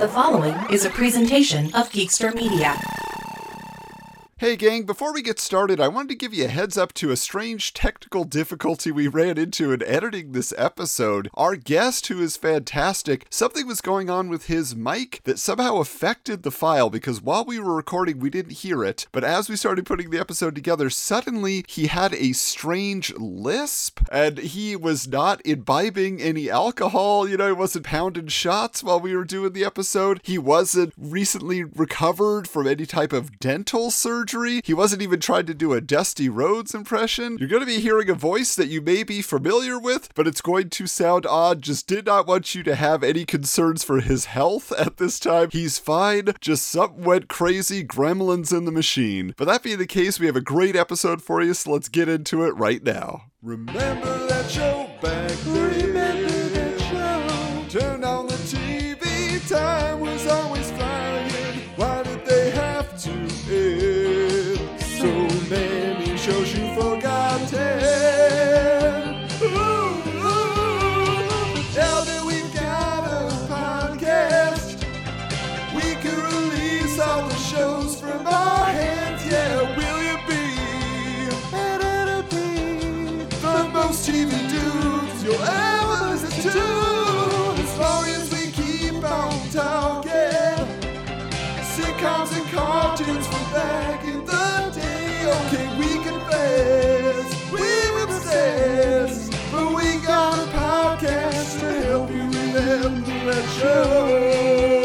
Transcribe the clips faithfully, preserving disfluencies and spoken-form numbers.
The following is a presentation of Geekster Media. Hey gang, before we get started, I wanted to give you a heads up to a strange technical difficulty we ran into in editing this episode. Our guest, who is fantastic, something was going on with his mic that somehow affected the file because while we were recording, we didn't hear it. But as we started putting the episode together, suddenly he had a strange lisp and he was not imbibing any alcohol. You know, he wasn't pounding shots while we were doing the episode. He wasn't recently recovered from any type of dental surgery. He wasn't even trying to do a Dusty Rhodes impression. You're going to be hearing a voice that you may be familiar with, but it's going to sound odd. Just did not want you to have any concerns for his health at this time. He's fine. Just something went crazy. Gremlins in the machine. But that being the case, we have a great episode for you, so let's get into it right now. Remember that show back then? Remember that show? Turn on the T V. Time was always flying. Why did they have to end? So many shows you forgotten. Ooh, ooh. Now that we've got a podcast, we can release all the shows from our hands. Yeah, will you be? And it'll be the most T V dudes you'll ever listen to. As long as we keep on talking, sitcoms and cartoons from back in the day. Okay, we confess, we obsessed, but we got a podcast to help you remember that show.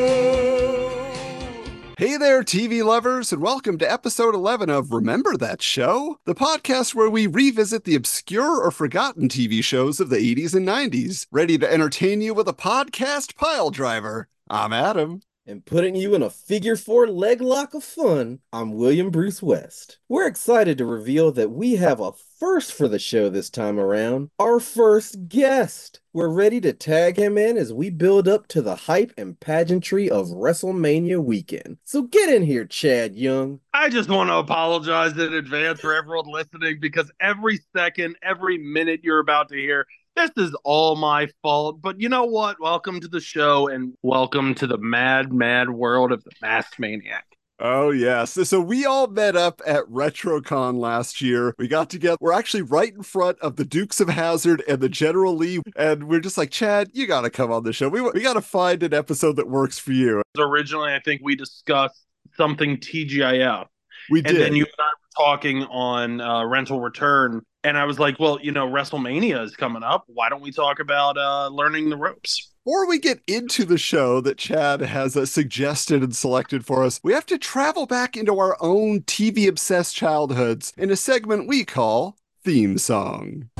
Hey there, T V lovers, and welcome to episode eleven of Remember That Show, the podcast where we revisit the obscure or forgotten T V shows of the eighties and nineties. Ready to entertain you with a podcast pile driver. I'm Adam. And putting you in a figure four leg lock of fun, I'm William Bruce West. We're excited to reveal that we have a first for the show this time around. Our first guest. We're ready to tag him in as we build up to the hype and pageantry of WrestleMania weekend. So get in here, Chad Young. I just want to apologize in advance for everyone listening because every second, every minute you're about to hear, this is all my fault, but you know what? Welcome to the show and welcome to the mad, mad world of the Masked Maniac. Oh, yes. So, so we all met up at RetroCon last year. We got together. We're actually right in front of the Dukes of Hazzard and the General Lee. And we're just like, Chad, you got to come on the show. We, we got to find an episode that works for you. Originally, I think we discussed something T G I F. We did. And then you and I were talking on uh, Rental Return. And I was like, well, you know, WrestleMania is coming up. Why don't we talk about uh, learning the ropes? Before we get into the show that Chad has uh, suggested and selected for us, we have to travel back into our own T V-obsessed childhoods in a segment we call Theme Song.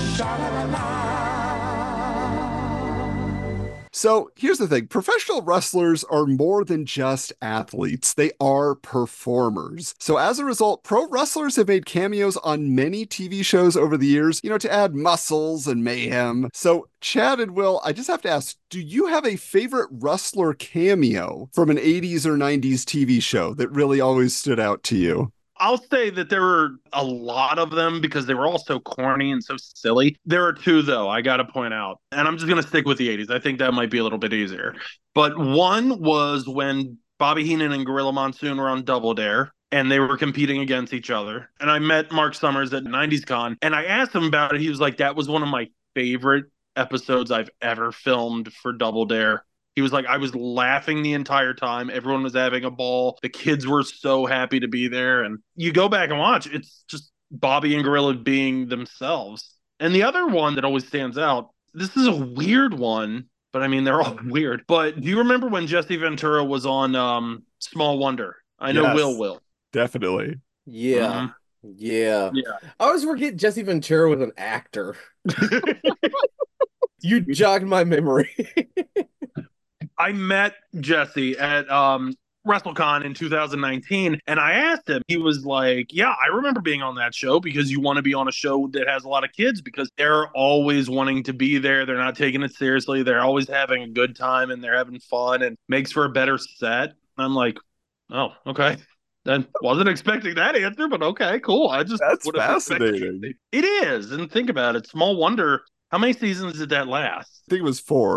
So here's the thing. Professional wrestlers are more than just athletes. They are performers. So as a result, pro wrestlers have made cameos on many T V shows over the years, you know, to add muscles and mayhem. So Chad and Will, I just have to ask, do you have a favorite wrestler cameo from an eighties or nineties T V show that really always stood out to you? I'll say that there were a lot of them because they were all so corny and so silly. There are two, though, I got to point out. And I'm just going to stick with the eighties. I think that might be a little bit easier. But one was when Bobby Heenan and Gorilla Monsoon were on Double Dare, and they were competing against each other. And I met Mark Summers at nineties Con, and I asked him about it. He was like, that was one of my favorite episodes I've ever filmed for Double Dare. He was like, I was laughing the entire time. Everyone was having a ball. The kids were so happy to be there. And you go back and watch, it's just Bobby and Gorilla being themselves. And the other one that always stands out, this is a weird one, but I mean, they're all weird. But do you remember when Jesse Ventura was on um, Small Wonder? I know Yes, Will will. Definitely. Yeah. Mm-hmm. Yeah. Yeah. I always forget Jesse Ventura was an actor. You jogged my memory. I met Jesse at um, WrestleCon in two thousand nineteen, and I asked him, he was like, yeah, I remember being on that show because you want to be on a show that has a lot of kids because they're always wanting to be there. They're not taking it seriously. They're always having a good time and they're having fun and makes for a better set. I'm like, oh, okay. I wasn't expecting that answer, but okay, cool. I just That's would have expected fascinating. it. It is. And think about it. Small Wonder, how many seasons did that last? I think it was four.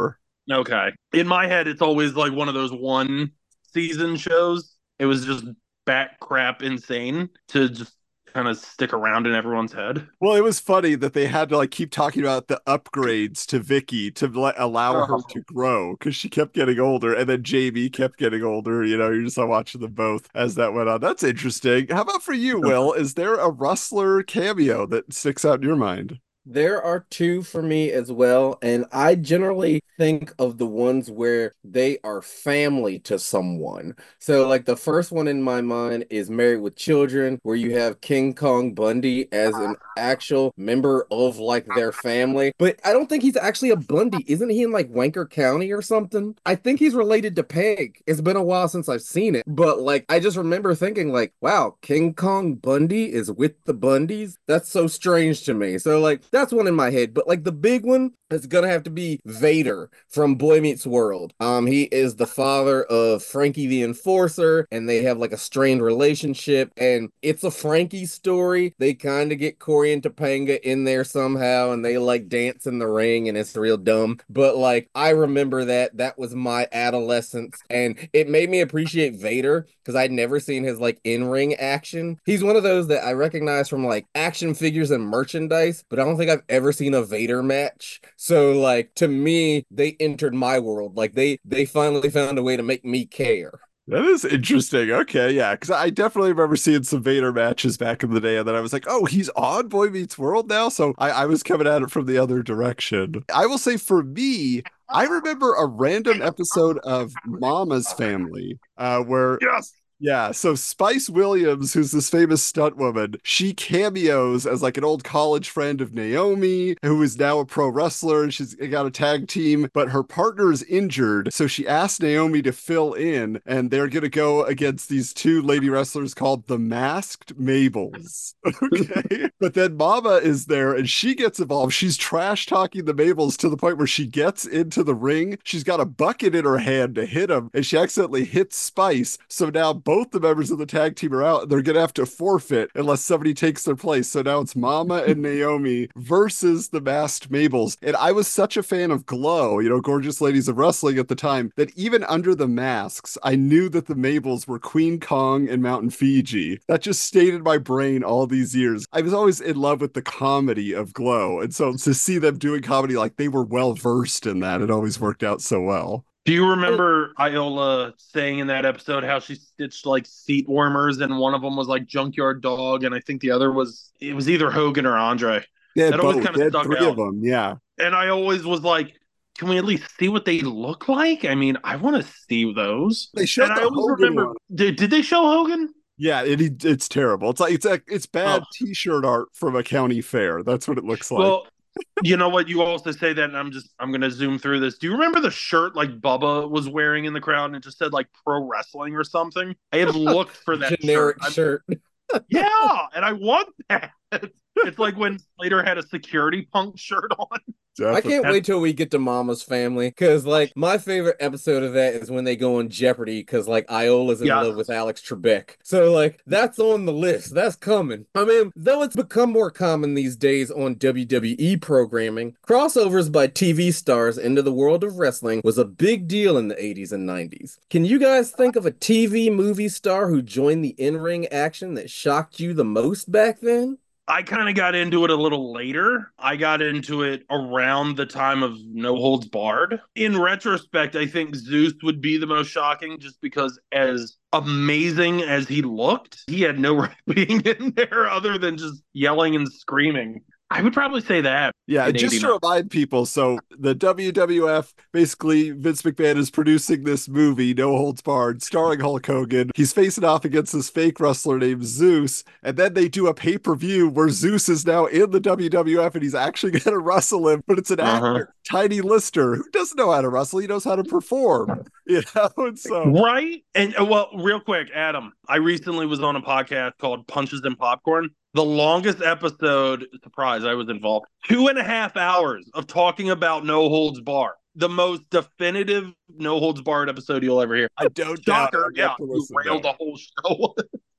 Okay. In my head, it's always like one of those one season shows. It was just bat crap insane to just kind of stick around in everyone's head. Well, it was funny that they had to like keep talking about the upgrades to Vicky to let, allow her Oh. to grow because she kept getting older, and then Jamie kept getting older. You know, you're just watching them both as that went on. That's interesting. How about for you, Will? Is there a Rustler cameo that sticks out in your mind? There are two for me as well, and I generally think of the ones where they are family to someone. So, like the first one in my mind is Married with Children, where you have King Kong Bundy as an actual member of like their family. But I don't think he's actually a Bundy. Isn't he in like Wanker County or something? I think he's related to Peg. It's been a while since I've seen it, but like I just remember thinking like, wow, King Kong Bundy is with the Bundys? That's so strange to me. So like that's one in my head, but like the big one is gonna have to be Vader from Boy Meets World. Um, he is the father of Frankie the Enforcer, and they have like a strained relationship, and it's a Frankie story. They kind of get Corey and Topanga in there somehow, and they like dance in the ring, and it's real dumb. But like I remember that that was my adolescence, and it made me appreciate Vader because I'd never seen his like in-ring action. He's one of those that I recognize from like action figures and merchandise, but I don't think I've ever seen a Vader match. So like to me, they entered my world. Like they they finally found a way to make me care. That is interesting. Okay, yeah, because I definitely remember seeing some Vader matches back in the day, and then I was like, oh, he's on Boy Meets World now? So I, I was coming at it from the other direction. I will say for me, I remember a random episode of Mama's Family uh, where Yes. yeah, so Spice Williams, who's this famous stunt woman, she cameos as like an old college friend of Naomi, who is now a pro wrestler, and she's got a tag team, but her partner is injured. So she asked Naomi to fill in, and they're going to go against these two lady wrestlers called the Masked Mabels. Okay. But then Mama is there, and she gets involved. She's trash talking the Mabels to the point where she gets into the ring. She's got a bucket in her hand to hit him, and she accidentally hits Spice. So now both the members of the tag team are out. They're going to have to forfeit unless somebody takes their place. So now it's Mama and Naomi versus the Masked Mabels. And I was such a fan of Glow, you know, Gorgeous Ladies of Wrestling at the time, that even under the masks, I knew that the Mabels were Queen Kong and Mountain Fiji. That just stayed in my brain all these years. I was always in love with the comedy of Glow. And so to see them doing comedy, like they were well versed in that, it always worked out so well. Do you remember Iola saying in that episode how she stitched like seat warmers, and one of them was like Junkyard Dog, and I think the other was it was either Hogan or Andre. They had That always both. kinda They had stuck three out. of them, yeah. And I always was like, can we at least see what they look like? I mean, I want to see those. They showed And the I always Hogan remember, one. did, did they show Hogan? Yeah, it, it's terrible. It's like it's a it's bad Oh. T-shirt art from a county fair. That's what it looks like. Well, you know what? You also say that, and I'm just I'm gonna zoom through this. Do you remember the shirt like Bubba was wearing in the crowd, and it just said like pro wrestling or something? I have looked for that Generic shirt. I'm- shirt. Yeah, and I want that. It's like when Slater had a security punk shirt on. I can't That's- wait till we get to Mama's Family, because like my favorite episode of that is when they go on Jeopardy, because like Iola's in Yeah. love with Alex Trebek. So like that's on the list. That's coming. I mean, though it's become more common these days on W W E programming, crossovers by T V stars into the world of wrestling was a big deal in the eighties and nineties. Can you guys think of a T V movie star who joined the in-ring action that shocked you the most back then? I kind of got into it a little later. I got into it around the time of No Holds Barred. In retrospect, I think Zeus would be the most shocking just because, as amazing as he looked, he had no right being in there other than just yelling and screaming. I would probably say that. Yeah, in just to eighty-nine. remind people, so the W W F, basically, Vince McMahon is producing this movie, No Holds Barred, starring Hulk Hogan. He's facing off against this fake wrestler named Zeus, and then they do a pay-per-view where Zeus is now in the W W F, and he's actually going to wrestle him, but it's an Uh-huh. actor, Tiny Lister, who doesn't know how to wrestle, he knows how to perform, you know, and so... Right? And uh, well, real quick, Adam, I recently was on a podcast called Punches and Popcorn. The longest episode, surprise, I was involved, two and a half hours of talking about No Holds Barred. The most definitive No Holds Barred episode you'll ever hear. I don't doubt it. Shocker, I'd yeah, have to you listen railed now. the whole show.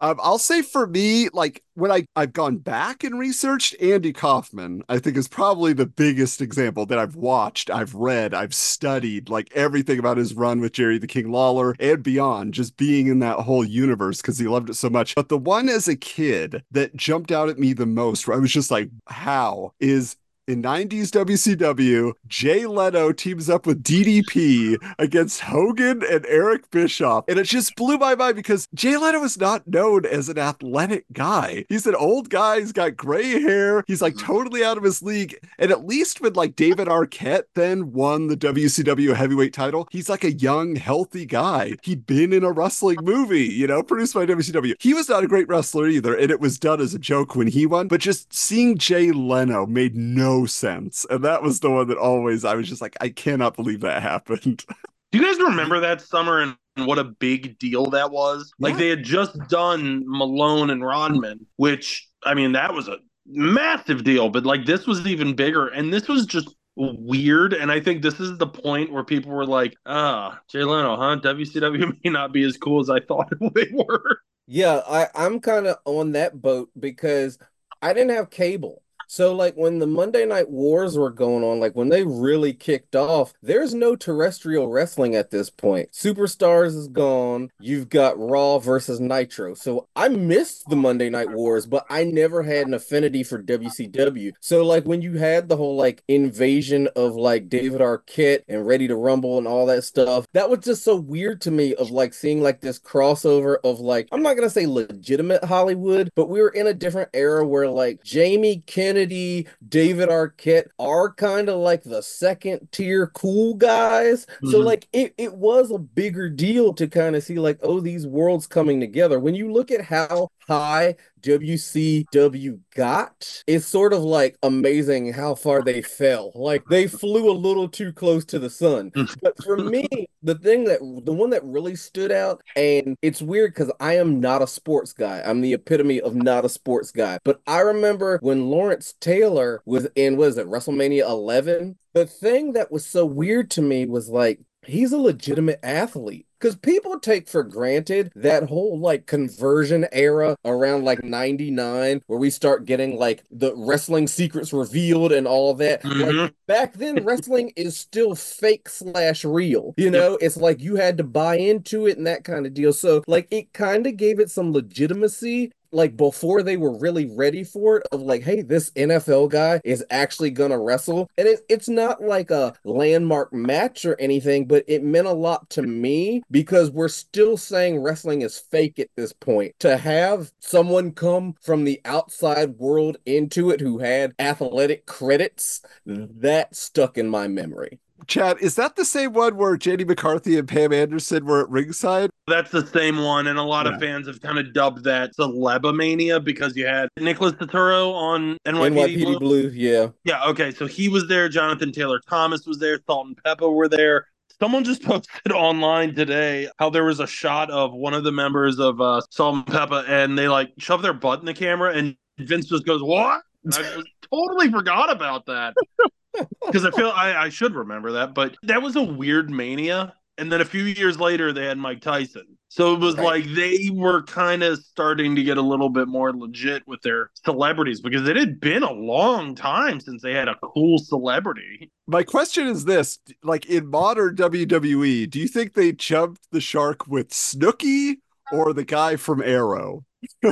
Um, I'll say for me, like when I, I've gone back and researched, Andy Kaufman, I think is probably the biggest example that I've watched, I've read, I've studied, like everything about his run with Jerry the King Lawler and beyond, just being in that whole universe because he loved it so much. But the one as a kid that jumped out at me the most, where I was just like, how is in nineties W C W, Jay Leno teams up with D D P against Hogan and Eric Bischoff. And it just blew my mind because Jay Leno is not known as an athletic guy. He's an old guy. He's got gray hair. He's like totally out of his league. And at least when like David Arquette then won the W C W heavyweight title, he's like a young, healthy guy. He'd been in a wrestling movie, you know, produced by W C W. He was not a great wrestler either. And it was done as a joke when he won. But just seeing Jay Leno made no sense. And that was the one that always, I was just like, I cannot believe that happened. Do you guys remember that summer and what a big deal that was? Yeah. Like they had just done Malone and Rodman, which, I mean, that was a massive deal, but like this was even bigger. And this was just weird. And I think this is the point where people were like, ah, Jay Leno, huh? W C W may not be as cool as I thought they were. Yeah, I, I'm kind of on that boat because I didn't have cable. So, like, when the Monday Night Wars were going on, like, when they really kicked off, there's no terrestrial wrestling at this point. Superstars is gone. You've got Raw versus Nitro. So, I missed the Monday Night Wars, but I never had an affinity for W C W. So, like, when you had the whole, like, invasion of, like, David Arquette and Ready to Rumble and all that stuff, that was just so weird to me of, like, seeing, like, this crossover of, like, I'm not going to say legitimate Hollywood, but we were in a different era where, like, Jamie Kennedy, David Arquette are kind of like the second tier cool guys. Mm-hmm. So like it, it was a bigger deal to kind of see like, oh, these worlds coming together. When you look at how high W C W got, it's sort of like amazing how far they fell. Like they flew a little too close to the sun. But for me, the thing that the one that really stood out, and it's weird because I am not a sports guy. I'm the epitome of not a sports guy. But I remember when Lawrence Taylor was in, was it WrestleMania eleven? The thing that was so weird to me was like, he's a legitimate athlete. Because people take for granted that whole like conversion era around like ninety-nine where we start getting like the wrestling secrets revealed and all that. Mm-hmm. Like back then, wrestling is still fake slash real. You know, it's like you had to buy into it and that kind of deal. So like it kind of gave it some legitimacy. Like before they were really ready for it of like, hey, this N F L guy is actually gonna wrestle. And it, it's not like a landmark match or anything, but it meant a lot to me because we're still saying wrestling is fake at this point. To have someone come from the outside world into it who had athletic credits, that stuck in my memory. Chad, is that the same one where J D McCarthy and Pam Anderson were at ringside? That's the same one, and a lot yeah. of fans have kind of dubbed that Celebomania because you had Nicholas Turturro on N Y P D, N Y P D Blue. Blue. Yeah. Yeah, okay, so he was there, Jonathan Taylor Thomas was there, Salt and Pepper were there. Someone just posted online today how there was a shot of one of the members of uh, Salt and Pepper, and they like shove their butt in the camera, and Vince just goes, "What?" And I just totally forgot about that. Because I feel I, I should remember that, but that was a weird Mania. And then a few years later, they had Mike Tyson. So it was right. like they were kind of starting to get a little bit more legit with their celebrities because it had been a long time since they had a cool celebrity. My question is this, like in modern W W E, do you think they jumped the shark with Snooki or the guy from Arrow?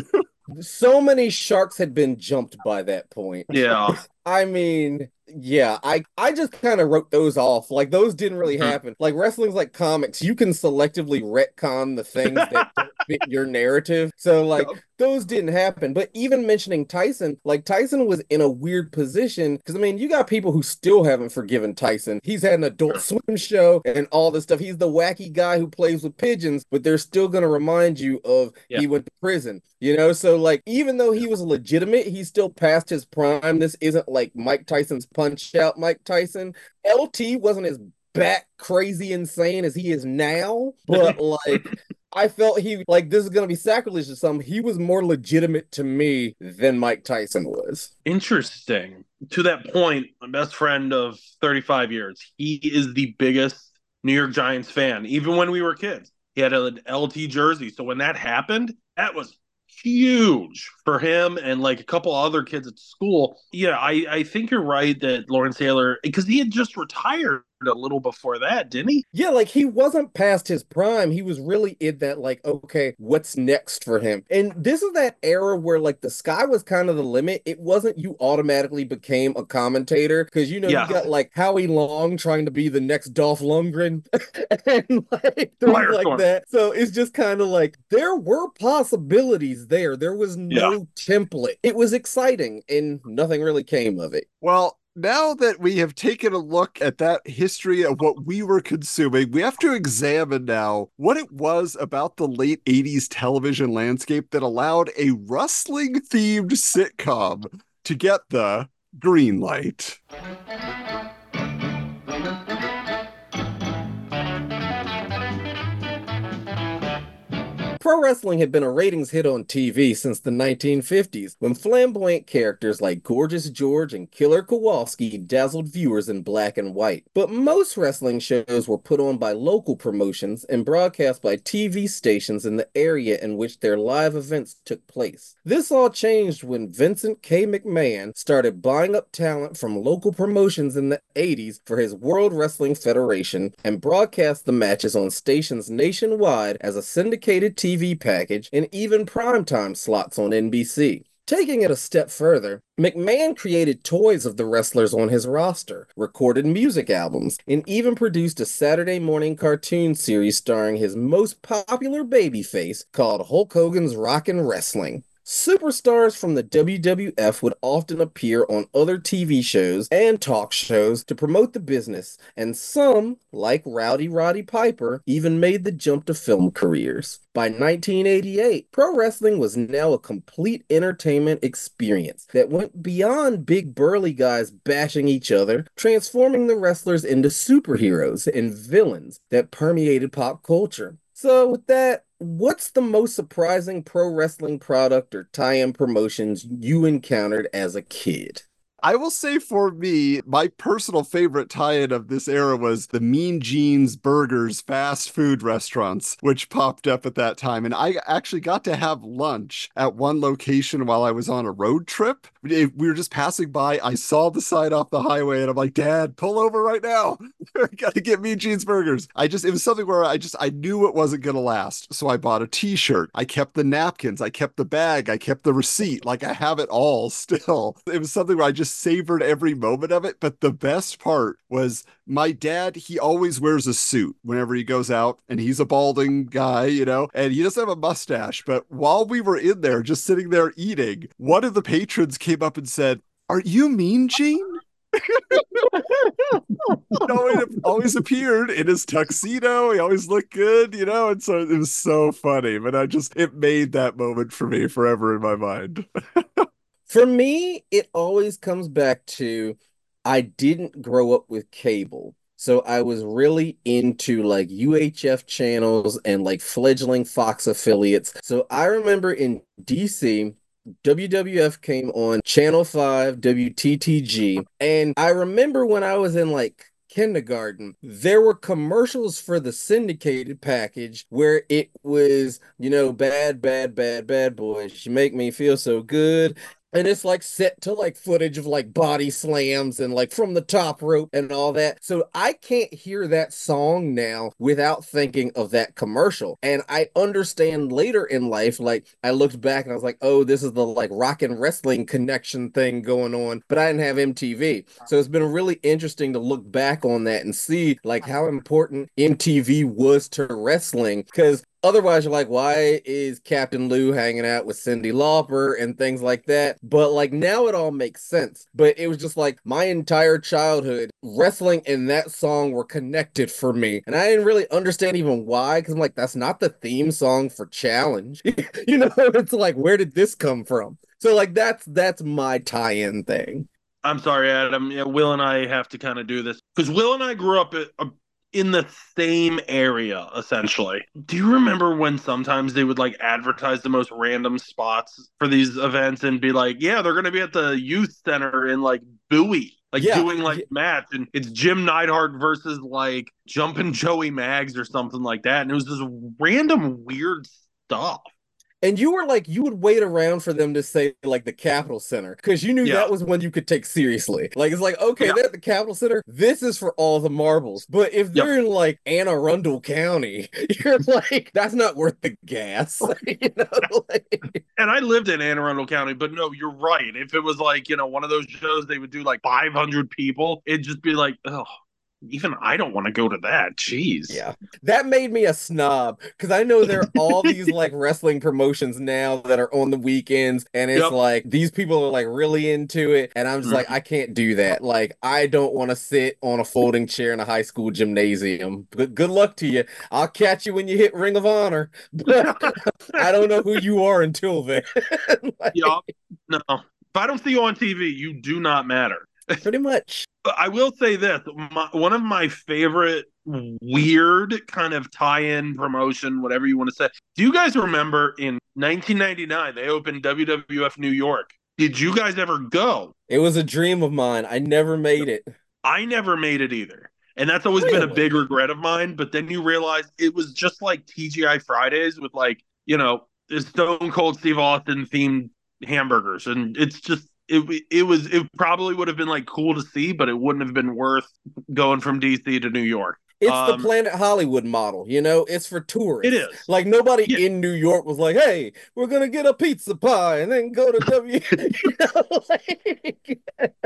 So many sharks had been jumped by that point. Yeah. I mean, yeah, I, I just kind of wrote those off. Like, those didn't really happen. Like, wrestling's like comics. You can selectively retcon the things that don't fit your narrative. So, like, those didn't happen. But even mentioning Tyson, like, Tyson was in a weird position. Because, I mean, you got people who still haven't forgiven Tyson. He's had an Adult Swim show and all this stuff. He's the wacky guy who plays with pigeons, but they're still going to remind you of yeah. he went to prison. You know? So, like, even though he was legitimate, he's still past his prime. This isn't like Mike Tyson's Punch Out Mike Tyson. L T wasn't as bat crazy insane as he is now, but like I felt he like this is gonna be sacrilege or something. He was more legitimate to me than Mike Tyson was. Interesting. To that point, my best friend of thirty-five years, he is the biggest New York Giants fan. Even when we were kids, he had an L T jersey. So when that happened, that was huge for him and like a couple other kids at school. Yeah, I, I think you're right that Lawrence Taylor, because he had just retired a little before that, didn't he? Yeah, like he wasn't past his prime. He was really in that, like, okay, what's next for him? And this is that era where, like, the sky was kind of the limit. It wasn't you automatically became a commentator because, you know, Yeah. you got like Howie Long trying to be the next Dolph Lundgren and like things like Firestorm. that. So it's just kind of like there were possibilities there. There was no Yeah. template. It was exciting and nothing really came of it. Well, now that we have taken a look at that history of what we were consuming, we have to examine now what it was about the late eighties television landscape that allowed a wrestling themed sitcom to get the green light. Pro wrestling had been a ratings hit on T V since the nineteen fifties, when flamboyant characters like Gorgeous George and Killer Kowalski dazzled viewers in black and white. But most wrestling shows were put on by local promotions and broadcast by T V stations in the area in which their live events took place. This all changed when Vincent K. McMahon started buying up talent from local promotions in the eighties for his World Wrestling Federation and broadcast the matches on stations nationwide as a syndicated T V package and even primetime slots on N B C. Taking it a step further, McMahon created toys of the wrestlers on his roster, recorded music albums, and even produced a Saturday morning cartoon series starring his most popular babyface called Hulk Hogan's Rockin' Wrestling. Superstars from the W W F would often appear on other T V shows and talk shows to promote the business, and some, like Rowdy Roddy Piper, even made the jump to film careers. By nineteen eighty-eight, pro wrestling was now a complete entertainment experience that went beyond big burly guys bashing each other, transforming the wrestlers into superheroes and villains that permeated pop culture. So with that, what's the most surprising pro wrestling product or tie-in promotions you encountered as a kid? I will say for me, my personal favorite tie-in of this era was the Mean Gene's Burgers fast food restaurants, which popped up at that time. And I actually got to have lunch at one location while I was on a road trip. We were just passing by. I saw the sign off the highway and I'm like, Dad, pull over right now. I gotta get Mean Gene's Burgers. I just, it was something where I just, I knew it wasn't gonna last. So I bought a t-shirt. I kept the napkins. I kept the bag. I kept the receipt. Like I have it all still. It was something where I just savored every moment of it. But the best part was my dad, he always wears a suit whenever he goes out, and he's a balding guy, you know, and he doesn't have a mustache. But while we were in there, just sitting there eating, one of the patrons came up and said, "Are you Mean Gene?" He always, always appeared in his tuxedo. He always looked good, you know, and so it was so funny. But I just, it made that moment for me forever in my mind. For me, it always comes back to I didn't grow up with cable. So I was really into like U H F channels and like fledgling Fox affiliates. So I remember in D C, W W F came on Channel five, W T T G. And I remember when I was in like kindergarten, there were commercials for the syndicated package where it was, you know, bad, bad, bad, bad boys. You make me feel so good. And it's like set to like footage of like body slams and like from the top rope and all that. So I can't hear that song now without thinking of that commercial. And I understand later in life, like I looked back and I was like, oh, this is the like rock and wrestling connection thing going on. But I didn't have M T V. So it's been really interesting to look back on that and see like how important M T V was to wrestling. Because otherwise, you're like, why is Captain Lou hanging out with Cyndi Lauper and things like that? But like now it all makes sense. But it was just like my entire childhood, wrestling and that song were connected for me. And I didn't really understand even why, because I'm like, that's not the theme song for Challenge. You know, it's like, where did this come from? So like that's that's my tie-in thing. I'm sorry, Adam. Yeah, Will and I have to kind of do this because Will and I grew up at a in the same area, essentially. Do you remember when sometimes they would like advertise the most random spots for these events and be like, yeah, they're going to be at the youth center in like Bowie, like Yeah. doing like match, and it's Jim Neidhart versus like Jumpin' Joey Maggs or something like that. And it was this random weird stuff. And you were like, you would wait around for them to say like the Capitol Center because you knew Yeah. that was one you could take seriously. Like, it's like, okay, Yeah. they're at the Capitol Center. This is for all the marbles. But if they're in like Anne Arundel County, you're like, that's not worth the gas. You know, like, And I lived in Anne Arundel County, but no, you're right. If it was like, you know, one of those shows they would do like five hundred people, it'd just be like, oh, even I don't want to go to that. Jeez. yeah, that made me a snob because I know there are all these like wrestling promotions now that are on the weekends, and it's Yep. like these people are like really into it, and I'm just Mhm. like, I can't do that. Like, I don't want to sit on a folding chair in a high school gymnasium. Good, good luck to you. I'll catch you when you hit Ring of Honor, but I don't know who you are until then. Like, Yup. No. If I don't see you on T V, you do not matter. pretty much. But I will say this: my, one of my favorite weird kind of tie-in promotion, whatever you want to say. Do you guys remember in nineteen ninety-nine they opened W W F New York? Did you guys ever go? It was a dream of mine. I never made it. I never made it either. And that's always been a Really? big regret of mine. But then you realize it was just like T G I Fridays with like, you know, Stone Cold Steve Austin themed hamburgers. And it's just, it, it was, it probably would have been like cool to see, but it wouldn't have been worth going from D C to New York. It's Um, the Planet Hollywood model, you know? It's for tourists. It is. Like, nobody Yeah. in New York was like, hey, we're going to get a pizza pie and then go to W. You know, like,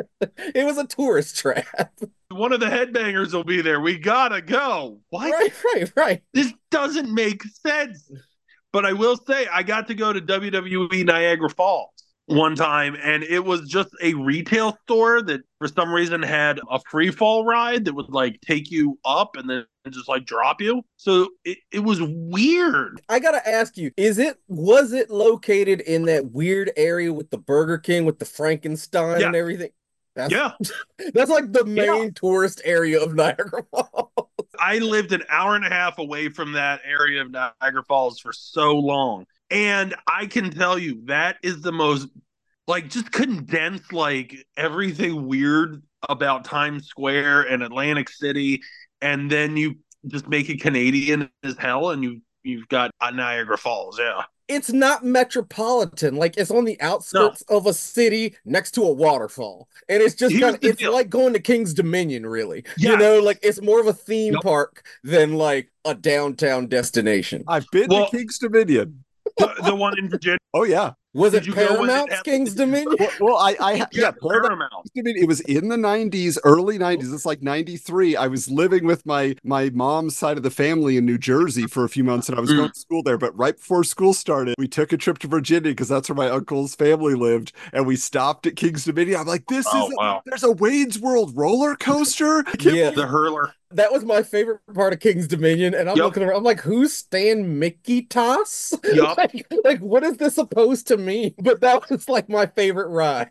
it was a tourist trap. One of the headbangers will be there. We gotta go. What? Right, right, right. This doesn't make sense. But I will say, I got to go to W W E Niagara Falls one time, and it was just a retail store that for some reason had a free fall ride that would like take you up and then just like drop you. So it, it was weird. I gotta ask you, is it, was it located in that weird area with the Burger King, with the Frankenstein Yeah. and everything? That's, Yeah. that's like the main Yeah. tourist area of Niagara Falls. I lived an hour and a half away from that area of Niagara Falls for so long. And I can tell you that is the most, like, just condense like everything weird about Times Square and Atlantic City, and then you just make it Canadian as hell, and you you've got Niagara Falls. Yeah, It's not metropolitan. Like, it's on the outskirts of a city next to a waterfall. And it's just Here's kind of, the it's deal. like going to King's Dominion, really. Yeah. You know, like, it's more of a theme Yep. park than like a downtown destination. I've been Well- to King's Dominion. the, the one in Virginia. Oh yeah. Was Did it you go when it Paramount's happened? King's Dominion? Well, well I, I, yeah, Yeah, Paramount. Paramount. I mean, it was in the nineties, early nineties. It's like ninety-three. I was living with my my mom's side of the family in New Jersey for a few months, and I was Mm. going to school there. But right before school started, we took a trip to Virginia because that's where my uncle's family lived, and we stopped at King's Dominion. I'm like, this Oh, is wow. there's a Wayne's World roller coaster. I can't Yeah. The hurler. That was my favorite part of King's Dominion, and I'm Yep. looking around. I'm like, "Who's Stan Mickey Toss? Yup. like, like, what is this supposed to mean?" But that was like my favorite ride.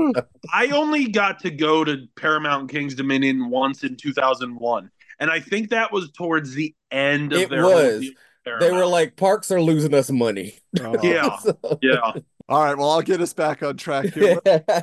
I only got to go to Paramount and King's Dominion once in two thousand one, and I think that was towards the end of It their was. whole deal with They were Paramount. like, "Parks are losing us money." Oh. Yeah. So- Yeah. All right, well, I'll get us back on track here.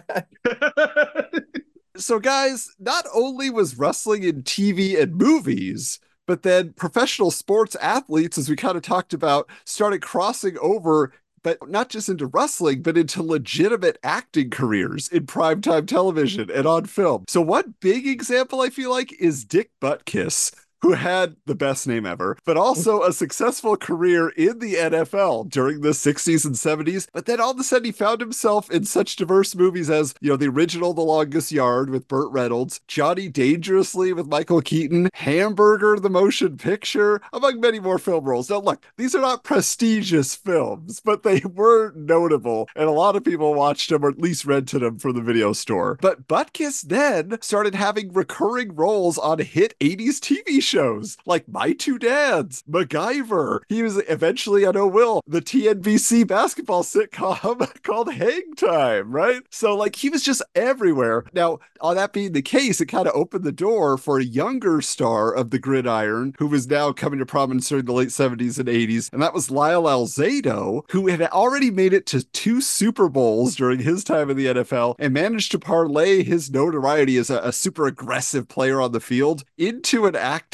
So, guys, not only was wrestling in T V and movies, but then professional sports athletes, as we kind of talked about, started crossing over, but not just into wrestling, but into legitimate acting careers in primetime television and on film. So, one big example I feel like is Dick Butkus, who had the best name ever, but also a successful career in the N F L during the sixties and seventies. But then all of a sudden he found himself in such diverse movies as, you know, the original The Longest Yard with Burt Reynolds, Johnny Dangerously with Michael Keaton, Hamburger, the motion picture, among many more film roles. Now, look, these are not prestigious films, but they were notable, and a lot of people watched them or at least rented them from the video store. But Butkus then started having recurring roles on hit eighties T V shows like My Two Dads, MacGyver. He was eventually on Oh Will, the T N B C basketball sitcom called Hang Time, right? So, like, he was just everywhere. Now, on that being the case, it kind of opened the door for a younger star of the gridiron who was now coming to prominence during the late seventies and eighties, and that was Lyle Alzado, who had already made it to two Super Bowls during his time in the N F L and managed to parlay his notoriety as a, a super aggressive player on the field into an acting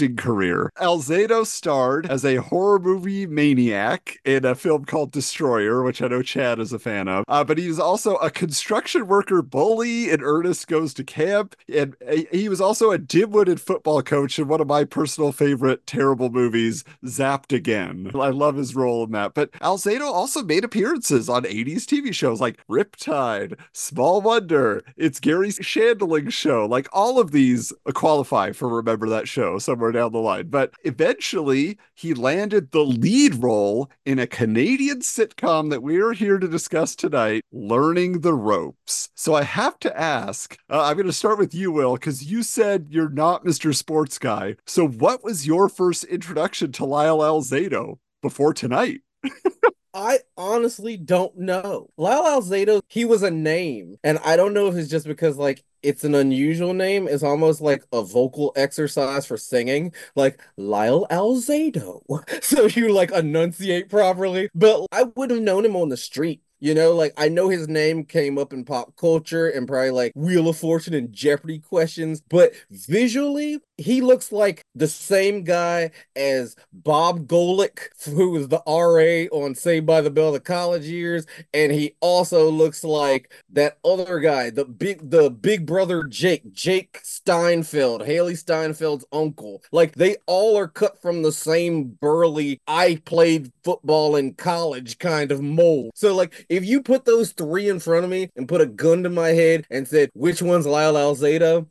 acting career. Alzado starred as a horror movie maniac in a film called Destroyer, which I know Chad is a fan of. Uh, but he was also a construction worker bully in Ernest Goes to Camp. And he was also a dim-witted football coach in one of my personal favorite terrible movies, Zapped Again. I love his role in that. But Alzado also made appearances on eighties T V shows like Riptide, Small Wonder, It's Gary Shandling's Show. Like, all of these qualify for Remember That Show somewhere down the line. But eventually, he landed the lead role in a Canadian sitcom that we are here to discuss tonight, Learning the Ropes. So I have to ask, uh, I'm going to start with you, Will, because you said you're not Mister Sports Guy. So what was your first introduction to Lyle Alzado before tonight? I honestly don't know. Lyle Alzado, he was a name. And I don't know if it's just because, like, it's an unusual name. It's almost like a vocal exercise for singing, like Lyle Alzado. So you, like, enunciate properly. But I would have known him on the street. You know, like, I know his name came up in pop culture and probably like Wheel of Fortune and Jeopardy questions, but visually, he looks like the same guy as Bob Golick, who was the R A on Saved by the Bell, the college years, and he also looks like that other guy, the big, the big brother Jake, Jake Steinfeld, Haley Steinfeld's uncle. Like, they all are cut from the same burly, I played football in college kind of mold. So, like, if you put those three in front of me and put a gun to my head and said, which one's Lyle Alzado?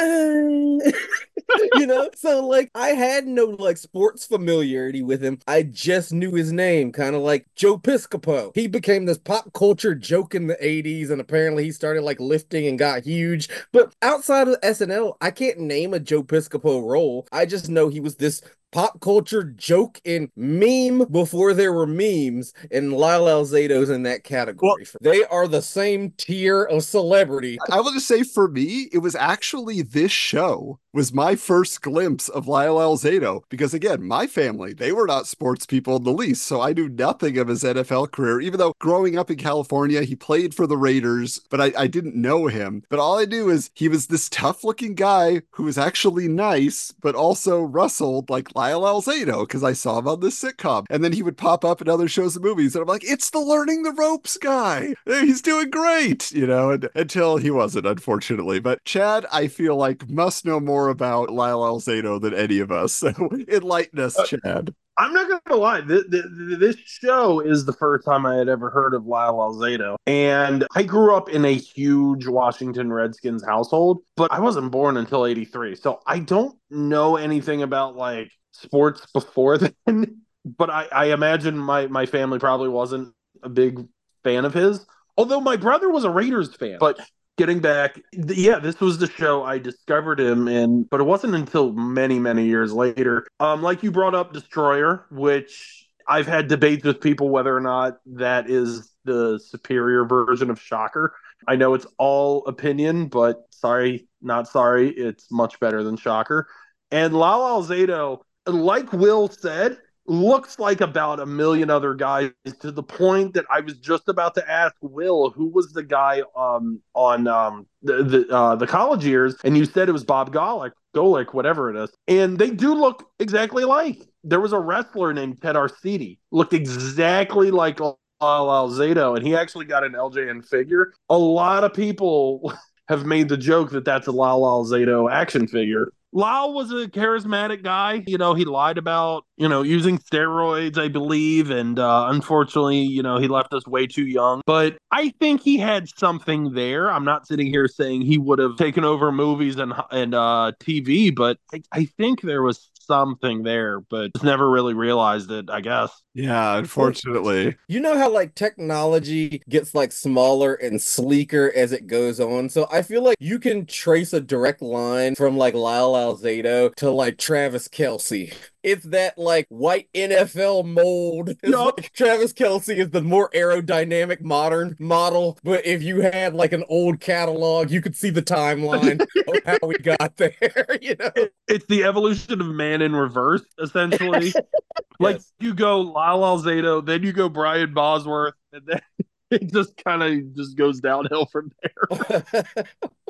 Uh... You know, so like I had no like sports familiarity with him. I just knew his name, kind of like Joe Piscopo. He became this pop culture joke in the eighties, and apparently he started like lifting and got huge. But outside of S N L, I can't name a Joe Piscopo role. I just know he was this pop culture joke and meme before there were memes, and Lyle Alzado's in that category. Well, they are the same tier of celebrity. I will just say, for me, it was actually this show was my first glimpse of Lyle Alzado, because again, my family, they were not sports people in the least, so I knew nothing of his N F L career, even though growing up in California, he played for the Raiders, but I, I didn't know him. But all I knew is he was this tough-looking guy who was actually nice, but also rustled like Lyle Alzado, because I saw him on this sitcom. And then he would pop up in other shows and movies, and I'm like, it's the Learning the Ropes guy. He's doing great, you know, and, until he wasn't, unfortunately. But Chad, I feel like, must know more about Lyle Alzado than any of us. So enlighten us, Chad. I'm not going to lie. This, this show is the first time I had ever heard of Lyle Alzado. And I grew up in a huge Washington Redskins household, but I wasn't born until eighty-three. So I don't know anything about like sports before then. But I, I imagine my, my family probably wasn't a big fan of his. Although my brother was a Raiders fan. But getting back, yeah, this was the show I discovered him in, but it wasn't until many, many years later. Um, like you brought up Destroyer, which I've had debates with people whether or not that is the superior version of Shocker. I know it's all opinion, but sorry, not sorry, it's much better than Shocker. And Lyle Alzado, like Will said, looks like about a million other guys, to the point that I was just about to ask Will, who was the guy um, on um, the the, uh, the college years, and you said it was Bob Golick, Golick, whatever it is. And they do look exactly alike. There was a wrestler named Ted Arcidi, looked exactly like Lyle Alzado, and he actually got an L J N figure. A lot of people have made the joke that that's a Lyle Alzado action figure. Lyle was a charismatic guy. You know, he lied about, you know, using steroids, I believe. And uh, unfortunately, you know, he left us way too young. But I think he had something there. I'm not sitting here saying he would have taken over movies and, and uh, T V, but I, I think there was something there, but just never really realized it, I guess. Yeah, unfortunately. You know how like technology gets like smaller and sleeker as it goes on. So I feel like you can trace a direct line from like Lyle Alzado to like Travis Kelce. It's that like white N F L mold. It's Yup. like Travis Kelce is the more aerodynamic modern model, but if you had like an old catalog, you could see the timeline of how we got there. You know, It, it's the evolution of man in reverse, essentially. Like Yes. you go Lyle Alzado, then you go Brian Bosworth, and then it just kind of just goes downhill from there.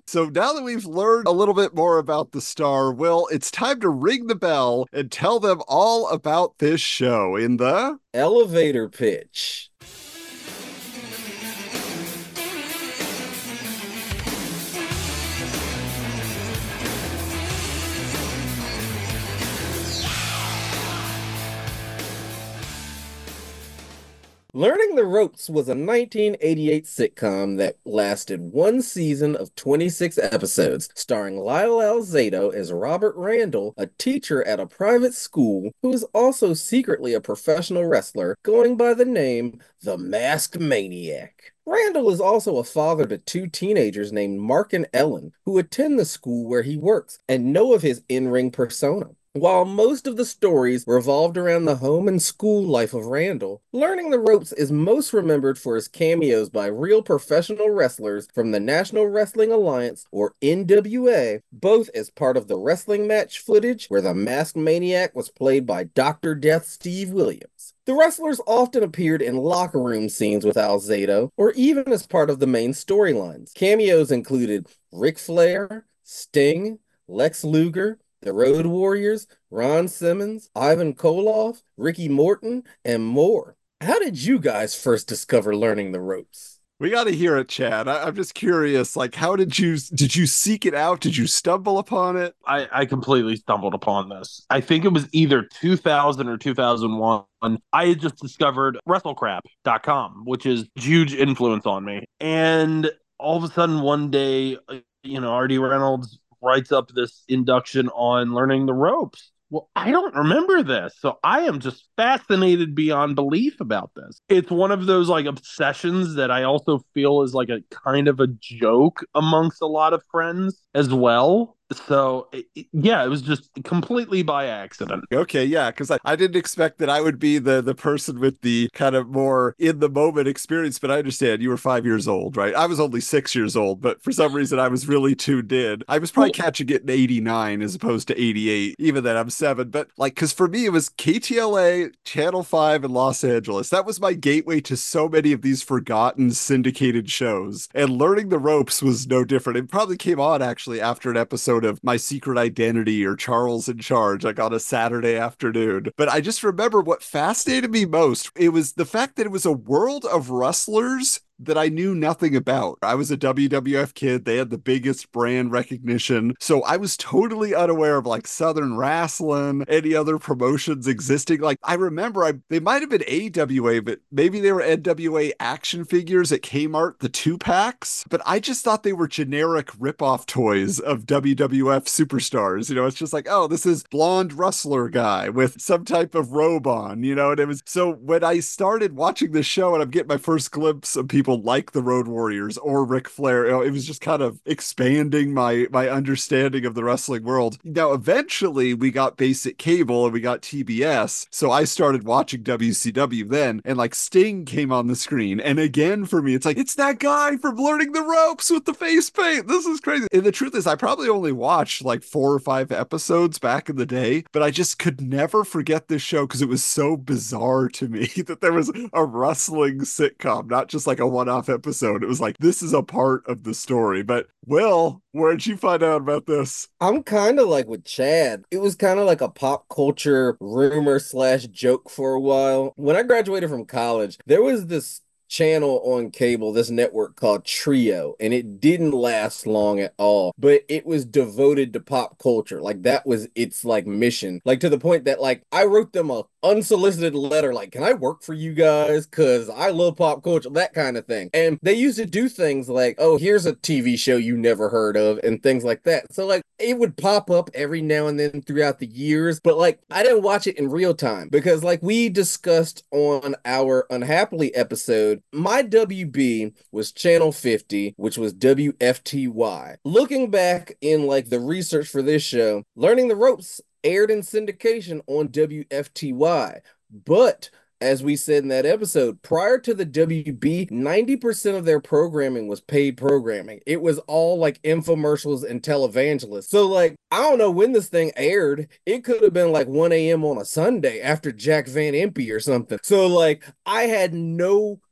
So now that we've learned a little bit more about the star, Will, it's time to ring the bell and tell them all about this show in the elevator pitch. Learning the Ropes was a nineteen eighty-eight sitcom that lasted one season of twenty-six episodes, starring Lyle Alzado as Robert Randall, a teacher at a private school who is also secretly a professional wrestler going by the name The Masked Maniac. Randall is also a father to two teenagers named Mark and Ellen, who attend the school where he works and know of his in-ring persona. While most of the stories revolved around the home and school life of Randall, Learning the Ropes is most remembered for his cameos by real professional wrestlers from the National Wrestling Alliance, or N W A, both as part of the wrestling match footage where the Masked Maniac was played by Doctor Death Steve Williams. The wrestlers often appeared in locker room scenes with Alzado, or even as part of the main storylines. Cameos included Ric Flair, Sting, Lex Luger, the Road Warriors, Ron Simmons, Ivan Koloff, Ricky Morton, and more. How did you guys first discover Learning the Ropes? We got to hear it, Chad. I- I'm just curious, like, how did you, did you seek it out? Did you stumble upon it? I, I completely stumbled upon this. I think it was either two thousand or two thousand one. I had just discovered WrestleCrap dot com, which is a huge influence on me. And all of a sudden, one day, you know, R D Reynolds writes up this induction on Learning the Ropes. Well, I don't remember this. So I am just fascinated beyond belief about this. It's one of those like obsessions that I also feel is like a kind of a joke amongst a lot of friends as well. So, it, yeah, it was just completely by accident. Okay, yeah, because I, I didn't expect that I would be the, the person with the kind of more in-the-moment experience, but I understand you were five years old, right? I was only six years old, but for some reason I was really tuned in. I was probably Cool. catching it in eighty-nine as opposed to eighty-eight, even then I'm seven. But, like, because for me it was K T L A, Channel five, and Los Angeles. That was my gateway to so many of these forgotten syndicated shows. And Learning the Ropes was no different. It probably came on, actually, after an episode of My Secret Identity or Charles in Charge, like on a Saturday afternoon. But I just remember what fascinated me most. It was the fact that it was a world of wrestlers that I knew nothing about. I was a W W F kid. They had the biggest brand recognition. So I was totally unaware of like Southern Wrestling, any other promotions existing. Like I remember I, they might have been A W A, but maybe they were N W A action figures at Kmart, the two packs. But I just thought they were generic ripoff toys of W W F superstars. You know, it's just like, oh, this is blonde wrestler guy with some type of robe on, you know, and it was so when I started watching this show and I'm getting my first glimpse of people like the Road Warriors or Ric Flair, you know, it was just kind of expanding my my understanding of the wrestling world. Now, eventually we got basic cable and we got T B S, so I started watching W C W then, and like Sting came on the screen, and again for me, it's like, it's that guy from Learning the Ropes with the face paint. This is crazy. And the truth is, I probably only watched like four or five episodes back in the day, but I just could never forget this show because it was so bizarre to me that there was a wrestling sitcom, not just like a one-off episode. It was like, this is a part of the story. But Will, where'd you find out about this? I'm kind of like with Chad. It was kind of like a pop culture rumor slash joke for a while. When I graduated from college, there was this channel on cable, this network called Trio, and it didn't last long at all, but it was devoted to pop culture. Like that was its like mission, like to the point that like I wrote them a unsolicited letter like, can I work for you guys, because I love pop culture, that kind of thing. And they used to do things like, oh, here's a T V show you never heard of, and things like that. So like it would pop up every now and then throughout the years, but like I didn't watch it in real time because like we discussed on our Unhappily episode, my W B was Channel fifty, which was W F T Y. Looking back in like the research for this show, Learning the Ropes aired in syndication on W F T Y, but as we said in that episode, prior to the W B, ninety percent of their programming was paid programming. It was all like infomercials and televangelists. So like, I don't know when this thing aired. It could have been like one a.m. on a Sunday after Jack Van Impe or something. So like, I had no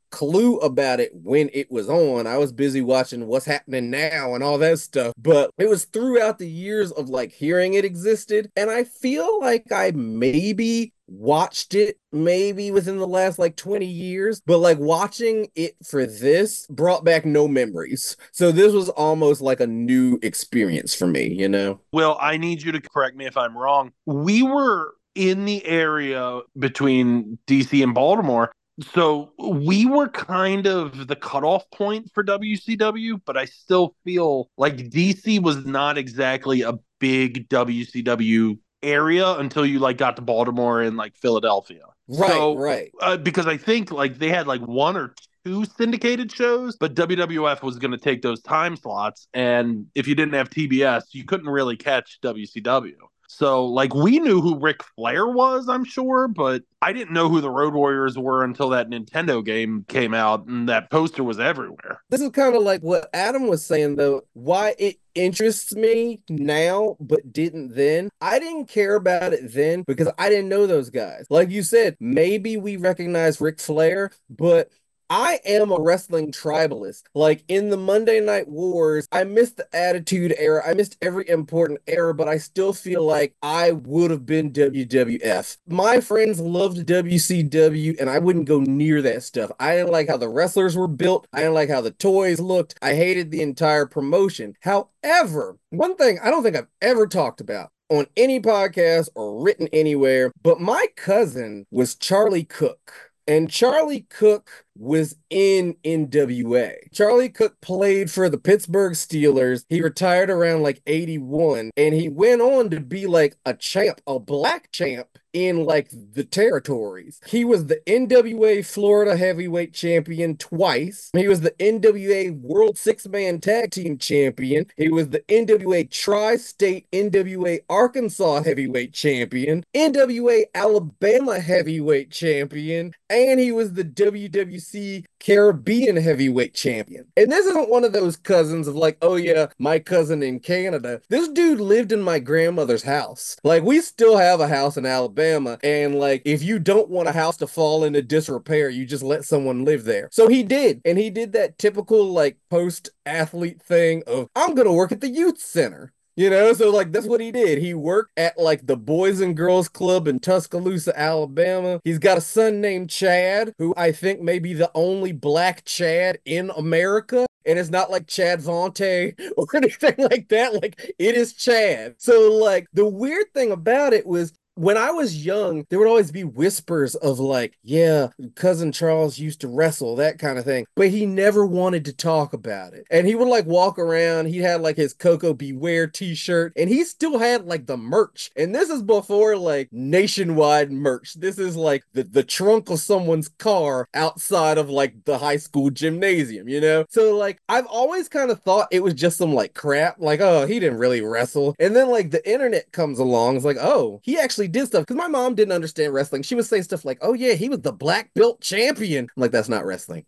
clue about it when it was on. I was busy watching What's Happening Now and all that stuff. But it was throughout the years of like hearing it existed. And I feel like I maybe watched it maybe within the last like twenty years, but like watching it for this brought back no memories. So this was almost like a new experience for me, you know? Will, I need you to correct me if I'm wrong. We were in the area between D C and Baltimore. So we were kind of the cutoff point for W C W, but I still feel like D C was not exactly a big W C W area until you like got to Baltimore and like Philadelphia. Right, so, right. Uh, because I think like they had like one or two syndicated shows, but W W F was going to take those time slots. And if you didn't have T B S, you couldn't really catch W C W. So, like, we knew who Ric Flair was, I'm sure, but I didn't know who the Road Warriors were until that Nintendo game came out and that poster was everywhere. This is kind of like what Adam was saying, though, why it interests me now, but didn't then. I didn't care about it then because I didn't know those guys. Like you said, maybe we recognize Ric Flair, but I am a wrestling tribalist. Like in the Monday Night Wars, I missed the Attitude Era. I missed every important era, but I still feel like I would have been W W F. My friends loved W C W, and I wouldn't go near that stuff. I didn't like how the wrestlers were built. I didn't like how the toys looked. I hated the entire promotion. However, one thing I don't think I've ever talked about on any podcast or written anywhere, but my cousin was Charlie Cook. And Charlie Cook was in N W A. Charlie Cook played for the Pittsburgh Steelers. He retired around like eighty-one, and he went on to be like a champ, a black champ in like the territories. He was the N W A Florida Heavyweight Champion twice. He was the N W A World Six-Man Tag Team Champion. He was the N W A Tri-State N W A Arkansas Heavyweight Champion, N W A Alabama Heavyweight Champion, and he was the W W C Caribbean Heavyweight Champion. And this isn't one of those cousins of like, oh yeah, my cousin in Canada. This dude lived in my grandmother's house. Like, we still have a house in Alabama, and like, if you don't want a house to fall into disrepair, you just let someone live there. So he did, and he did that typical like post-athlete thing of, I'm gonna work at the youth center. You know, so like that's what he did. He worked at like the Boys and Girls Club in Tuscaloosa, Alabama. He's got a son named Chad, who I think may be the only black Chad in America. And it's not like Chad Vontae or anything like that. Like, it is Chad. So like the weird thing about it was, when I was young, there would always be whispers of like, yeah, cousin Charles used to wrestle, that kind of thing. But he never wanted to talk about it. And he would like walk around. He had like his Coco Beware t-shirt, and he still had like the merch. And this is before like nationwide merch. This is like the, the trunk of someone's car outside of like the high school gymnasium, you know? So like, I've always kind of thought it was just some like crap. Like, oh, he didn't really wrestle. And then like the internet comes along. It's like, oh, he actually did stuff, because my mom didn't understand wrestling. She would say stuff like, oh yeah, he was the black belt champion. I'm like, that's not wrestling.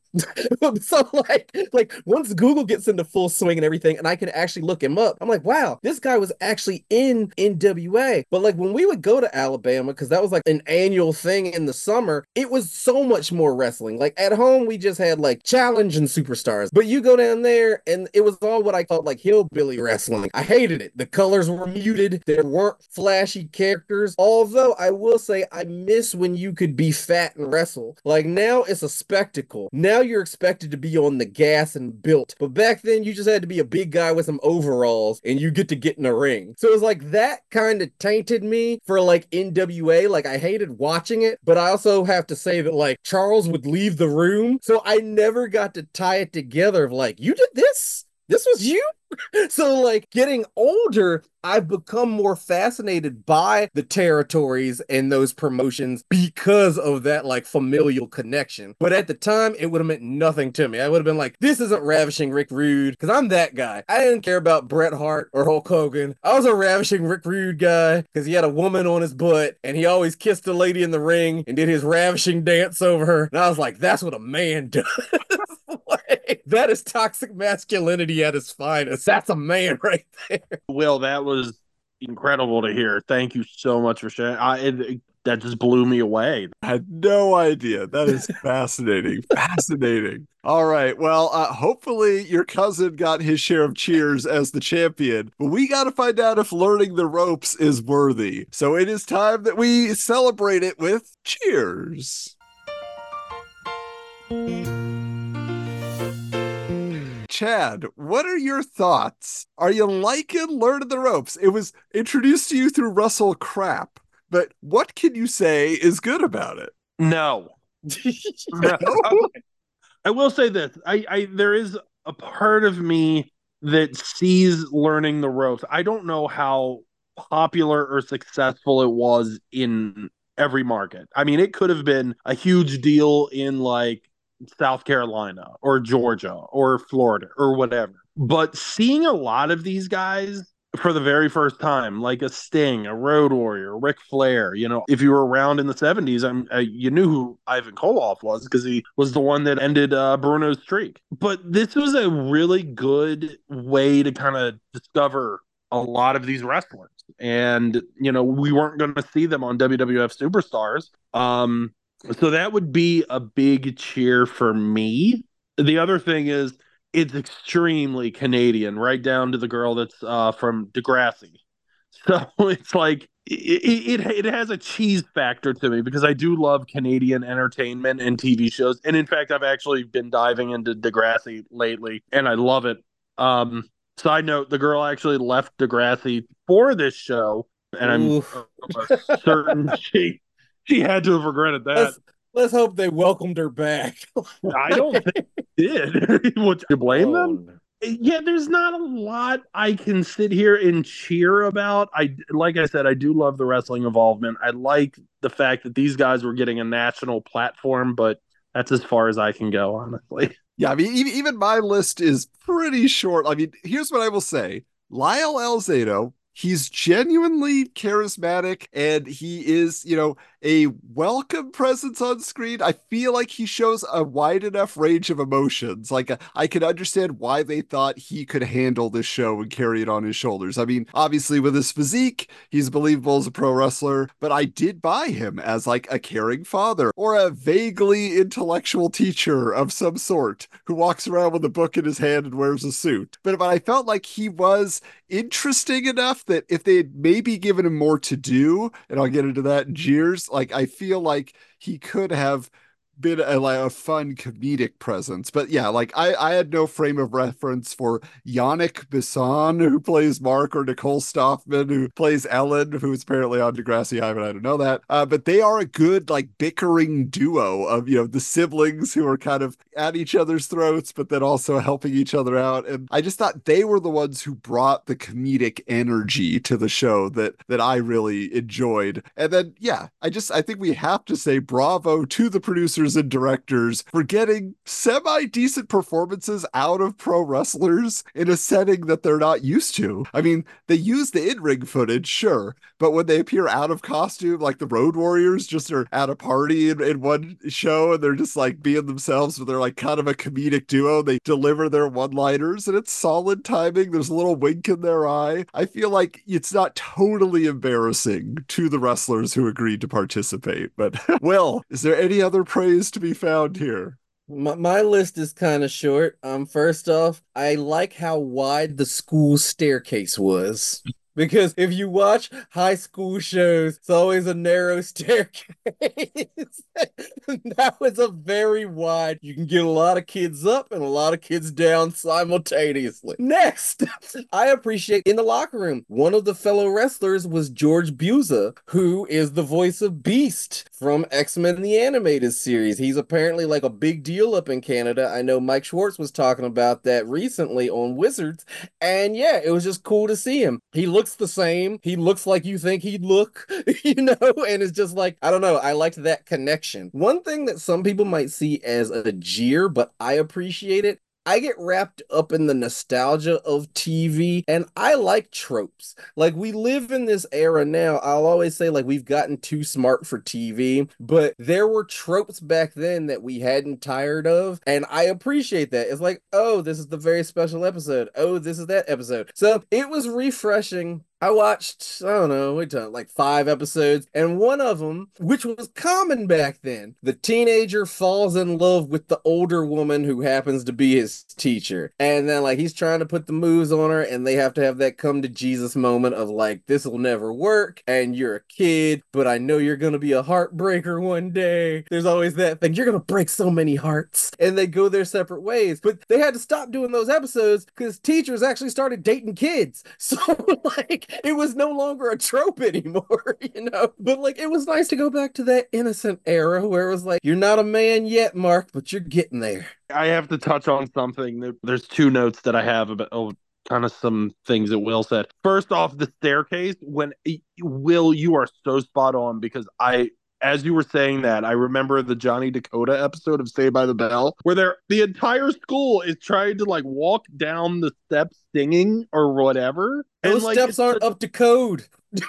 So like, like once Google gets into full swing and everything, and I can actually look him up, I'm like, wow, this guy was actually in N W A. But like when we would go to Alabama, because that was like an annual thing in the summer, it was so much more wrestling. Like at home, we just had like Challenge and Superstars, but you go down there and it was all what I called like hillbilly wrestling. I hated it. The colors were muted. There weren't flashy characters. Although I will say I miss when you could be fat and wrestle. Like now it's a spectacle. Now you're expected to be on the gas and built. But back then you just had to be a big guy with some overalls and you get to get in a ring. So it was like that kind of tainted me for like N W A. Like I hated watching it, but I also have to say that like Charles would leave the room. So I never got to tie it together of like, you did this? This was you? So like getting older, I've become more fascinated by the territories and those promotions because of that like familial connection. But at the time, it would have meant nothing to me. I would have been like, this isn't Ravishing Rick Rude, because I'm that guy. I didn't care about Bret Hart or Hulk Hogan. I was a Ravishing Rick Rude guy because he had a woman on his butt and he always kissed a lady in the ring and did his ravishing dance over her. And I was like, that's what a man does. Like, that is toxic masculinity at its finest. That's a man right there. Will, that was incredible to hear. Thank you so much for sharing. I, it, that just blew me away. I had no idea. That is fascinating. Fascinating. All right. Well, uh, hopefully your cousin got his share of cheers as the champion, but we got to find out if learning the ropes is worthy. So it is time that we celebrate it with cheers. Chad, what are your thoughts? Are you liking learning the ropes? It was introduced to you through Russell Crap, but what can you say is good about it? No. No. I will say this. I, I there is a part of me that sees learning the ropes. I don't know how popular or successful it was in every market. I mean, it could have been a huge deal in like South Carolina or Georgia or Florida or whatever. But seeing a lot of these guys for the very first time, like a Sting, a Road Warrior, Ric Flair, you know, if you were around in the seventies, I'm, uh, you knew who Ivan Koloff was because he was the one that ended uh, Bruno's streak. But this was a really good way to kind of discover a lot of these wrestlers. And, you know, we weren't going to see them on W W F Superstars. Um, so that would be a big cheer for me. The other thing is, it's extremely Canadian, right down to the girl that's uh, from Degrassi. So it's like it, it it has a cheese factor to me because I do love Canadian entertainment and T V shows. And in fact, I've actually been diving into Degrassi lately, and I love it. Um, side note: the girl actually left Degrassi for this show, and I'm Oof. certain she she had to have regretted that. Let's, let's hope they welcomed her back. I don't think they did. Would you blame Oh, them? no. Yeah, there's not a lot I can sit here and cheer about. I like I said, I do love the wrestling involvement. I like the fact that these guys were getting a national platform, but that's as far as I can go, honestly. Yeah, I mean, even, even my list is pretty short. I mean, here's what I will say. Lyle Alzado, he's genuinely charismatic, and he is, you know, a welcome presence on screen. I feel like he shows a wide enough range of emotions. Like, uh, I can understand why they thought he could handle this show and carry it on his shoulders. I mean, obviously, with his physique, he's believable as a pro wrestler, but I did buy him as like a caring father or a vaguely intellectual teacher of some sort who walks around with a book in his hand and wears a suit. But, but I felt like he was interesting enough that if they had maybe given him more to do, and I'll get into that in jeers, like I feel like he could have been a, like a fun comedic presence. But yeah, like I, I had no frame of reference for Yannick Bisson, who plays Mark, or Nicole Stoffman, who plays Ellen, who's apparently on Degrassi High, but I don't know that. Uh, but they are a good like bickering duo of, you know, the siblings who are kind of at each other's throats, but then also helping each other out. And I just thought they were the ones who brought the comedic energy to the show that that I really enjoyed. And then yeah, I just I think we have to say bravo to the producers and directors for getting semi-decent performances out of pro wrestlers in a setting that they're not used to. I mean, they use the in-ring footage, sure, but when they appear out of costume, like the Road Warriors just are at a party in, in one show and they're just like being themselves, but they're like kind of a comedic duo. They deliver their one-liners and it's solid timing. There's a little wink in their eye. I feel like it's not totally embarrassing to the wrestlers who agreed to participate. But Will, is there any other praise to be found here? My, my list is kind of short. Um, first off, I like how wide the school staircase was. Because if you watch high school shows, it's always a narrow staircase. That was a very wide. You can get a lot of kids up and a lot of kids down simultaneously. Next, I appreciate in the locker room, one of the fellow wrestlers was George Buza, who is the voice of Beast from X-Men the Animated Series. He's apparently like a big deal up in Canada. I know Mike Schwartz was talking about that recently on Wizards. And yeah, it was just cool to see him. He looks the same. He looks like you think he'd look, you know, and it's just like, I don't know. I liked that connection. One thing that some people might see as a jeer, but I appreciate it. I get wrapped up in the nostalgia of T V, and I like tropes. Like, we live in this era now. I'll always say, like, we've gotten too smart for T V, but there were tropes back then that we hadn't tired of, and I appreciate that. It's like, oh, this is the very special episode. Oh, this is that episode. So it was refreshing I watched, I don't know, wait till like five episodes, and one of them, which was common back then, the teenager falls in love with the older woman who happens to be his teacher. And then, like, he's trying to put the moves on her, and they have to have that come to Jesus moment of, like, this will never work, and you're a kid, but I know you're gonna be a heartbreaker one day. There's always that thing, you're gonna break so many hearts. And they go their separate ways. But they had to stop doing those episodes because teachers actually started dating kids. So, like, it was no longer a trope anymore, you know? But like, it was nice to go back to that innocent era where it was like, you're not a man yet, Mark, but you're getting there. I have to touch on something. There's two notes that I have about oh, kind of some things that Will said. First off, the staircase, when Will, you are so spot on because I, as you were saying that, I remember the Johnny Dakota episode of Saved by the Bell, where they're the entire school is trying to like walk down the steps singing or whatever. Those and, like, steps aren't up to code.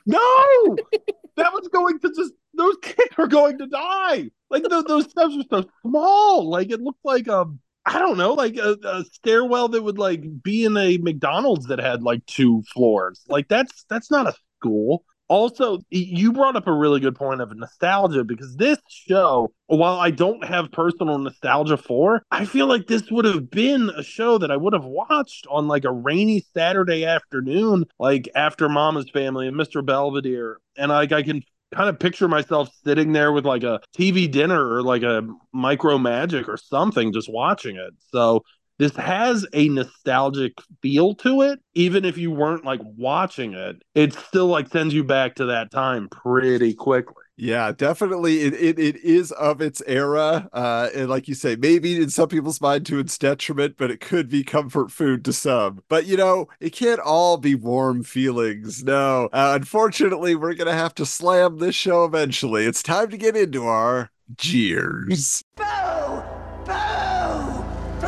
No, that was going to just those kids are going to die. Like those, those steps are so small. Like it looked like um I don't know, like a, a stairwell that would like be in a McDonald's that had like two floors. Like that's that's not a school. Also, you brought up a really good point of nostalgia because this show, while I don't have personal nostalgia for, I feel like this would have been a show that I would have watched on like a rainy Saturday afternoon, like after Mama's Family and Mister Belvedere. And like I can kind of picture myself sitting there with like a T V dinner or like a Micro Magic or something, just watching it. So this has a nostalgic feel to it. Even if you weren't like watching it, it still like sends you back to that time pretty quickly. Yeah, definitely. It, it it is of its era. Uh, and like you say, maybe in some people's mind to its detriment, but it could be comfort food to some. But, you know, it can't all be warm feelings. No. Uh, unfortunately, we're going to have to slam this show eventually. It's time to get into our jeers. Boo! Boo!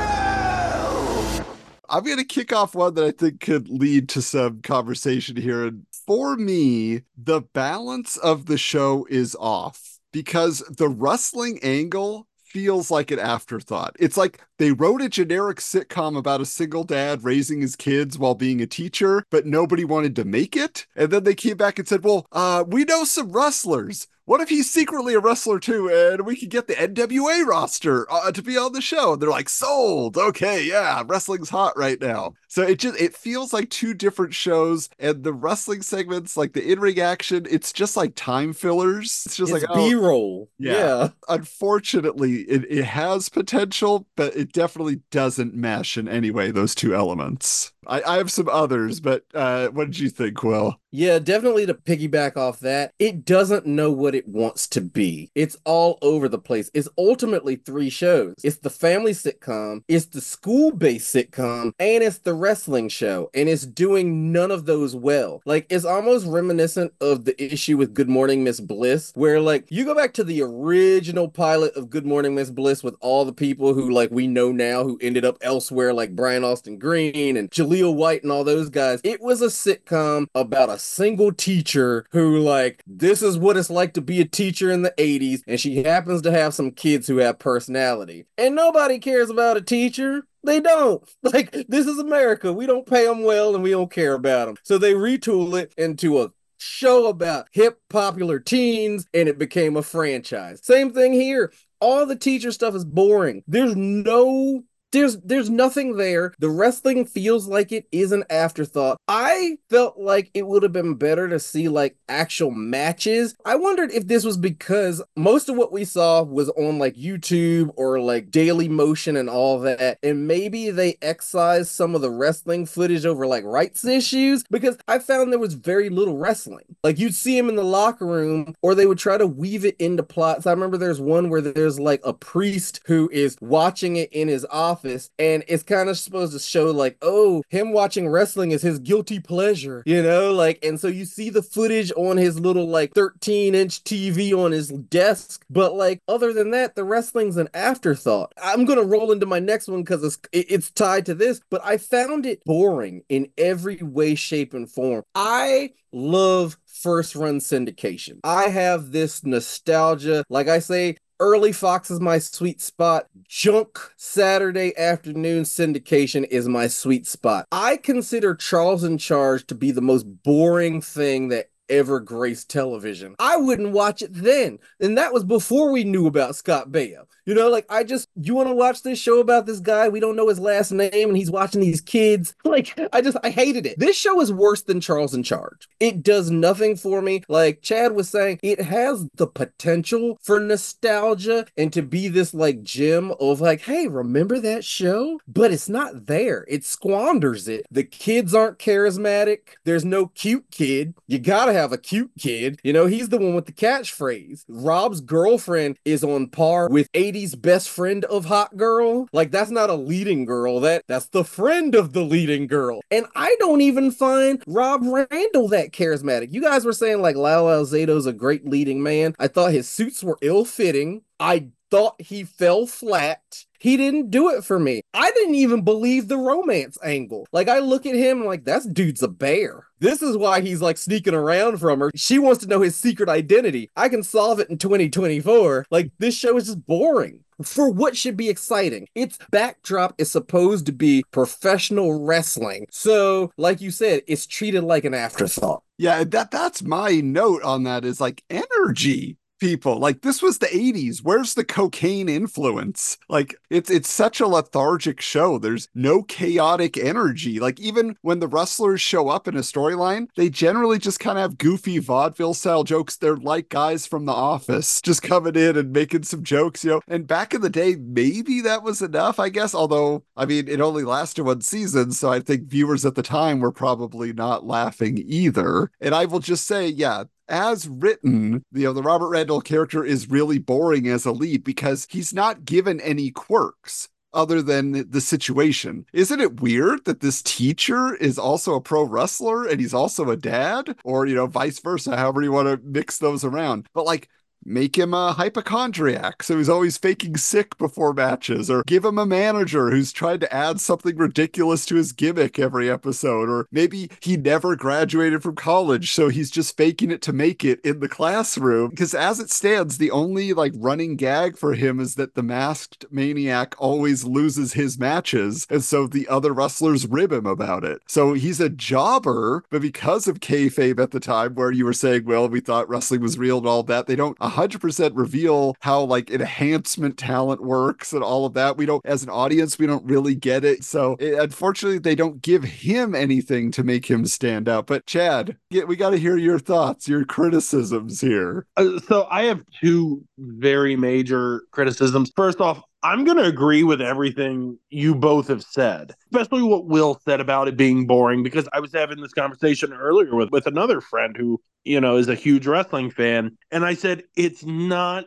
Boo! I'm going to kick off one that I think could lead to some conversation here. And for me, the balance of the show is off because the wrestling angle feels like an afterthought. It's like they wrote a generic sitcom about a single dad raising his kids while being a teacher, but nobody wanted to make it. And then they came back and said, well, uh, we know some wrestlers. What if he's secretly a wrestler too, and we could get the N W A roster uh, to be on the show? And they're like, sold. Okay, yeah, wrestling's hot right now. So it just it feels like two different shows, and the wrestling segments, like the in-ring action, it's just like time fillers. It's just it's like oh, B-roll. Yeah. yeah. Unfortunately, it, it has potential, but it definitely doesn't mesh in any way, those two elements. I, I have some others, but uh, what did you think, Will? Yeah, definitely to piggyback off that, it doesn't know what it wants to be. It's all over the place. It's ultimately three shows. It's the family sitcom, it's the school-based sitcom, and it's the wrestling show. And it's doing none of those well. Like, it's almost reminiscent of the issue with Good Morning Miss Bliss, where, like, you go back to the original pilot of Good Morning Miss Bliss with all the people who, like, we know now who ended up elsewhere, like Brian Austin Green and Jaleel White and all those guys. It was a sitcom about a single teacher who, like, this is what it's like to be a teacher in the eighties, and she happens to have some kids who have personality. And nobody cares about a teacher. They don't. Like, this is America. We don't pay them well, and we don't care about them. So they retool it into a show about hip, popular teens, and it became a franchise. Same thing here. All the teacher stuff is boring. There's no... There's there's nothing there. The wrestling feels like it is an afterthought. I felt like it would have been better to see like actual matches. I wondered if this was because most of what we saw was on like YouTube or like Daily Motion and all that, and maybe they excised some of the wrestling footage over like rights issues, because I found there was very little wrestling. Like you'd see him in the locker room, or they would try to weave it into plots. I remember there's one where there's like a priest who is watching it in his office, and it's kind of supposed to show like, oh, him watching wrestling is his guilty pleasure, you know, like, and so you see the footage on his little like thirteen inch T V on his desk, but like other than that, the wrestling's an afterthought. I'm gonna roll into my next one because it's it's tied to this, but I found it boring in every way, shape, and form. I love first run syndication. I have this nostalgia, like I say, Early Fox is my sweet spot. Junk Saturday afternoon syndication is my sweet spot. I consider Charles in Charge to be the most boring thing that ever graced television. I wouldn't watch it then. And that was before we knew about Scott Baio. You know, like, I just, you want to watch this show about this guy? We don't know his last name and he's watching these kids. Like, I just, I hated it. This show is worse than Charles in Charge. It does nothing for me. Like Chad was saying, it has the potential for nostalgia and to be this like gem of like, hey, remember that show? But it's not there. It squanders it. The kids aren't charismatic. There's no cute kid. You gotta have a cute kid. You know, he's the one with the catchphrase. Rob's girlfriend is on par with eighties best friend of Hot Girl. Like, that's not a leading girl. That that's the friend of the leading girl. And I don't even find Rob Randall that charismatic. You guys were saying like Lyle Alzado's a great leading man. I thought his suits were ill-fitting. I thought he fell flat. He didn't do it for me. I didn't even believe the romance angle. Like, I look at him like, that dude's a bear. This is why he's like sneaking around from her. She wants to know his secret identity. I can solve it in twenty twenty-four. Like, this show is just boring. For what should be exciting. Its backdrop is supposed to be professional wrestling. So, like you said, it's treated like an afterthought. Yeah, that that's my note on that is like energy. People like, this was the eighties. Where's the cocaine influence? Like, it's it's such a lethargic show. There's no chaotic energy. Like, even when the wrestlers show up in a storyline, they generally just kind of have goofy vaudeville style jokes. They're like guys from The Office just coming in and making some jokes, you know. And back in the day, maybe that was enough, I guess. Although, I mean, it only lasted one season, so I think viewers at the time were probably not laughing either. And I will just say, yeah, as written, you know, the Robert Randall character is really boring as a lead because he's not given any quirks other than the situation. Isn't it weird that this teacher is also a pro wrestler and he's also a dad? Or, you know, vice versa, however you want to mix those around. But like, make him a hypochondriac, so he's always faking sick before matches, or give him a manager who's trying to add something ridiculous to his gimmick every episode, or maybe he never graduated from college, so he's just faking it to make it in the classroom. Because as it stands, the only like running gag for him is that the masked maniac always loses his matches, and so the other wrestlers rib him about it. So he's a jobber, but because of kayfabe at the time, where you were saying, well, we thought wrestling was real and all that, they don't one hundred percent reveal how like enhancement talent works and all of that. We don't, as an audience, we don't really get it. So it, unfortunately, they don't give him anything to make him stand out. But Chad, get, we got to hear your thoughts, your criticisms here. Uh, so I have two very major criticisms. First off, I'm going to agree with everything you both have said, especially what Will said about it being boring, because I was having this conversation earlier with, with another friend who, you know, is a huge wrestling fan. And I said, it's not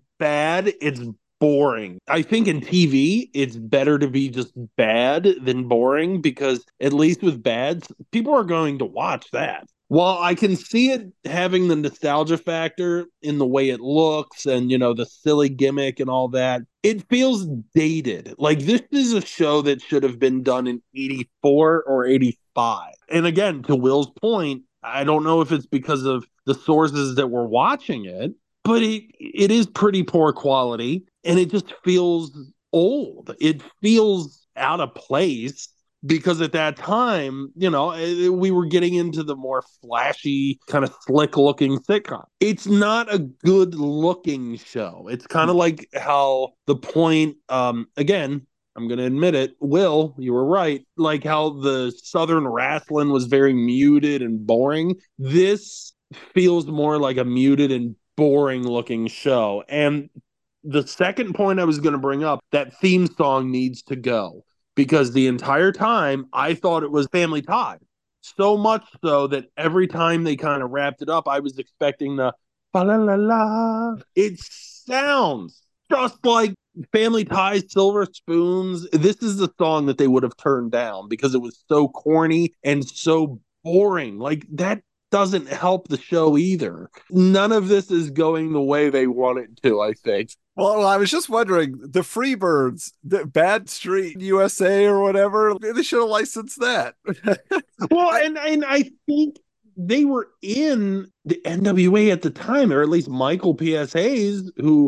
bad. It's boring. I think in T V, it's better to be just bad than boring, because at least with bads, people are going to watch that. While I can see it having the nostalgia factor in the way it looks and, you know, the silly gimmick and all that, it feels dated. Like, this is a show that should have been done in eighty-four or eighty-five. And again, to Will's point, I don't know if it's because of the sources that were watching it, but it it is pretty poor quality, and it just feels old. It feels out of place. Because at that time, you know, we were getting into the more flashy, kind of slick-looking sitcom. It's not a good-looking show. It's kind of like how the point, um, again, I'm going to admit it, Will, you were right, like how the Southern wrestling was very muted and boring. This feels more like a muted and boring-looking show. And the second point I was going to bring up, that theme song needs to go. Because the entire time, I thought it was Family Ties. So much so that every time they kind of wrapped it up, I was expecting the fa la la la. It sounds just like Family Ties, Silver Spoons. This is the song that they would have turned down because it was so corny and so boring. Like, that doesn't help the show either. None of this is going the way they want it to, I think. Well, I was just wondering, the Freebirds, the Bad Street U S A or whatever, they should have licensed that. Well, and, and I think they were in the N W A at the time, or at least Michael P S. Hayes, who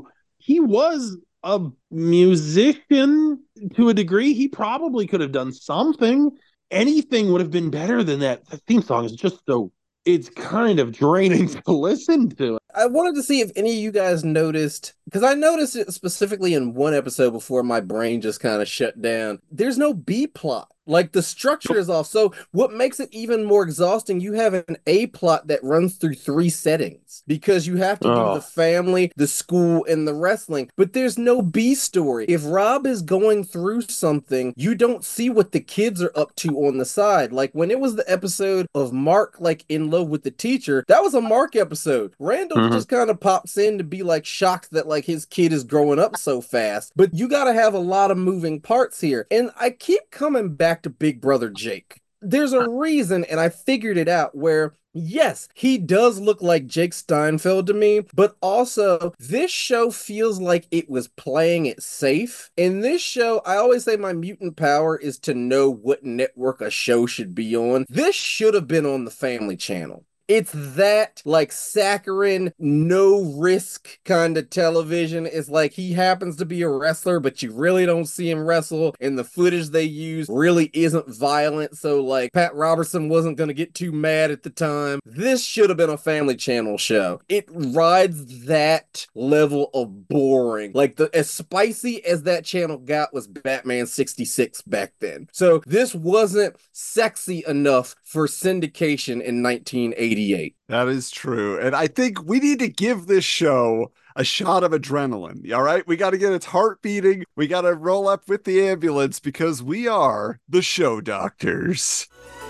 he was a musician to a degree. He probably could have done something. Anything would have been better than that. The theme song is just so, it's kind of draining to listen to. I wanted to see if any of you guys noticed, because I noticed it specifically in one episode before my brain just kind of shut down. There's no B plot. Like, the structure is off. So what makes it even more exhausting, you have an A plot that runs through three settings because you have to do Oh. the family, the school, and the wrestling. But there's no B story. If Rob is going through something, you don't see what the kids are up to on the side. Like, when it was the episode of Mark, like, in love with the teacher, that was a Mark episode. Randall Mhm. just kind of pops in to be, like, shocked that, like, his kid is growing up so fast. But you got to have a lot of moving parts here. And I keep coming back to Big Brother Jake. There's a reason, and I figured it out, where yes, he does look like Jake Steinfeld to me, but also this show feels like it was playing it safe. In this show, I always say my mutant power is to know what network a show should be on. This should have been on the Family Channel. It's that, like, saccharine, no-risk kind of television. It's like he happens to be a wrestler, but you really don't see him wrestle, and the footage they use really isn't violent, so, like, Pat Robertson wasn't going to get too mad at the time. This should have been a Family Channel show. It rides that level of boring. Like, the as spicy as that channel got was Batman sixty-six back then. So this wasn't sexy enough for syndication in nineteen eighty-eight. That is true. And I think we need to give this show a shot of adrenaline. All right. We got to get its heart beating. We got to roll up with the ambulance because we are the show doctors.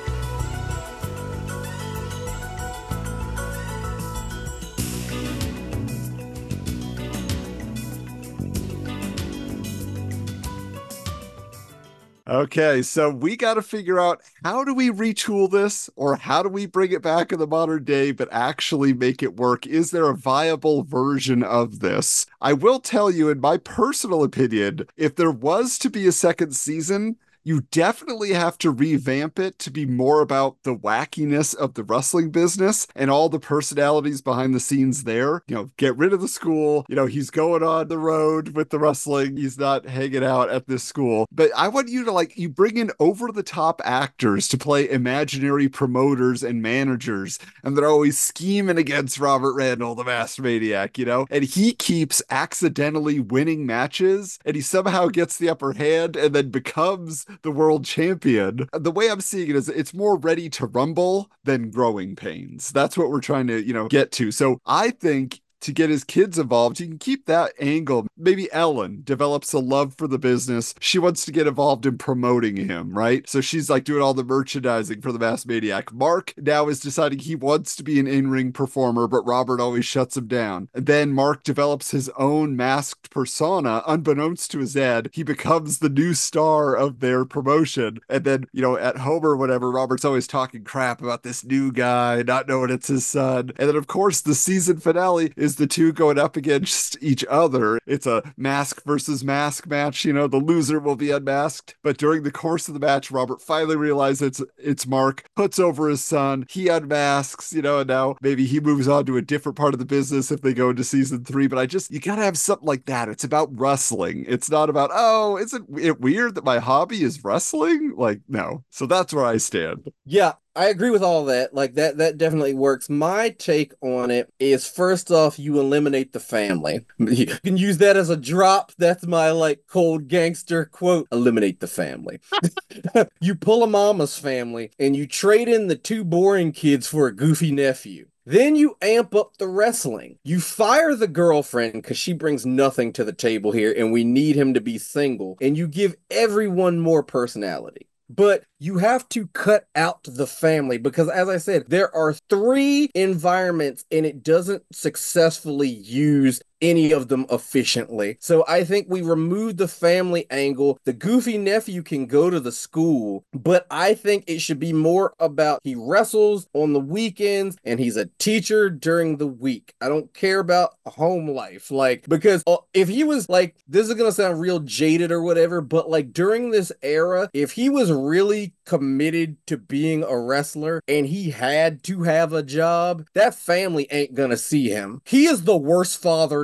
Okay, so we got to figure out, how do we retool this, or how do we bring it back in the modern day but actually make it work? Is there a viable version of this? I will tell you, in my personal opinion, if there was to be a second season, you definitely have to revamp it to be more about the wackiness of the wrestling business and all the personalities behind the scenes there. You know, get rid of the school. You know, he's going on the road with the wrestling. He's not hanging out at this school. But I want you to, like, you bring in over-the-top actors to play imaginary promoters and managers, and they're always scheming against Robert Randall, the Masked Maniac, you know? And he keeps accidentally winning matches, and he somehow gets the upper hand and then becomes the world champion. The way I'm seeing it is it's more Ready to Rumble than Growing Pains. That's what we're trying to, you know, get to. So I think to get his kids involved, you can keep that angle. Maybe Ellen develops a love for the business. She wants to get involved in promoting him, right? So she's like doing all the merchandising for the Masked Maniac. Mark now is deciding he wants to be an in-ring performer, but Robert always shuts him down. And then Mark develops his own masked persona. Unbeknownst to his dad, he becomes the new star of their promotion. And then, you know, at home or whatever, Robert's always talking crap about this new guy, not knowing it's his son. And then, of course, the season finale is the two going up against each other. It's a mask versus mask match. You know, the loser will be unmasked. But during the course of the match, Robert finally realizes it's it's Mark, puts over his son, he unmasks, you know, and now maybe he moves on to a different part of the business if they go into season three. But I just, you gotta have something like that. It's about wrestling. It's not about, oh, isn't it weird that my hobby is wrestling? Like, no. So that's where I stand. Yeah, I agree with all that. Like, that that definitely works. My take on it is, first off, you eliminate the family. You can use that as a drop. That's my, like, cold gangster quote. Eliminate the family. You pull a mama's family and you trade in the two boring kids for a goofy nephew. Then you amp up the wrestling. You fire the girlfriend because she brings nothing to the table here and we need him to be single. And you give everyone more personality. But you have to cut out the family because, as I said, there are three environments and it doesn't successfully use any of them efficiently. So I think we remove the family angle. The goofy nephew can go to the school, but I think it should be more about he wrestles on the weekends and he's a teacher during the week. I don't care about home life. Like, because if he was like, this is going to sound real jaded or whatever, but like during this era, if he was really committed to being a wrestler and he had to have a job, that family ain't gonna see him. He is the worst father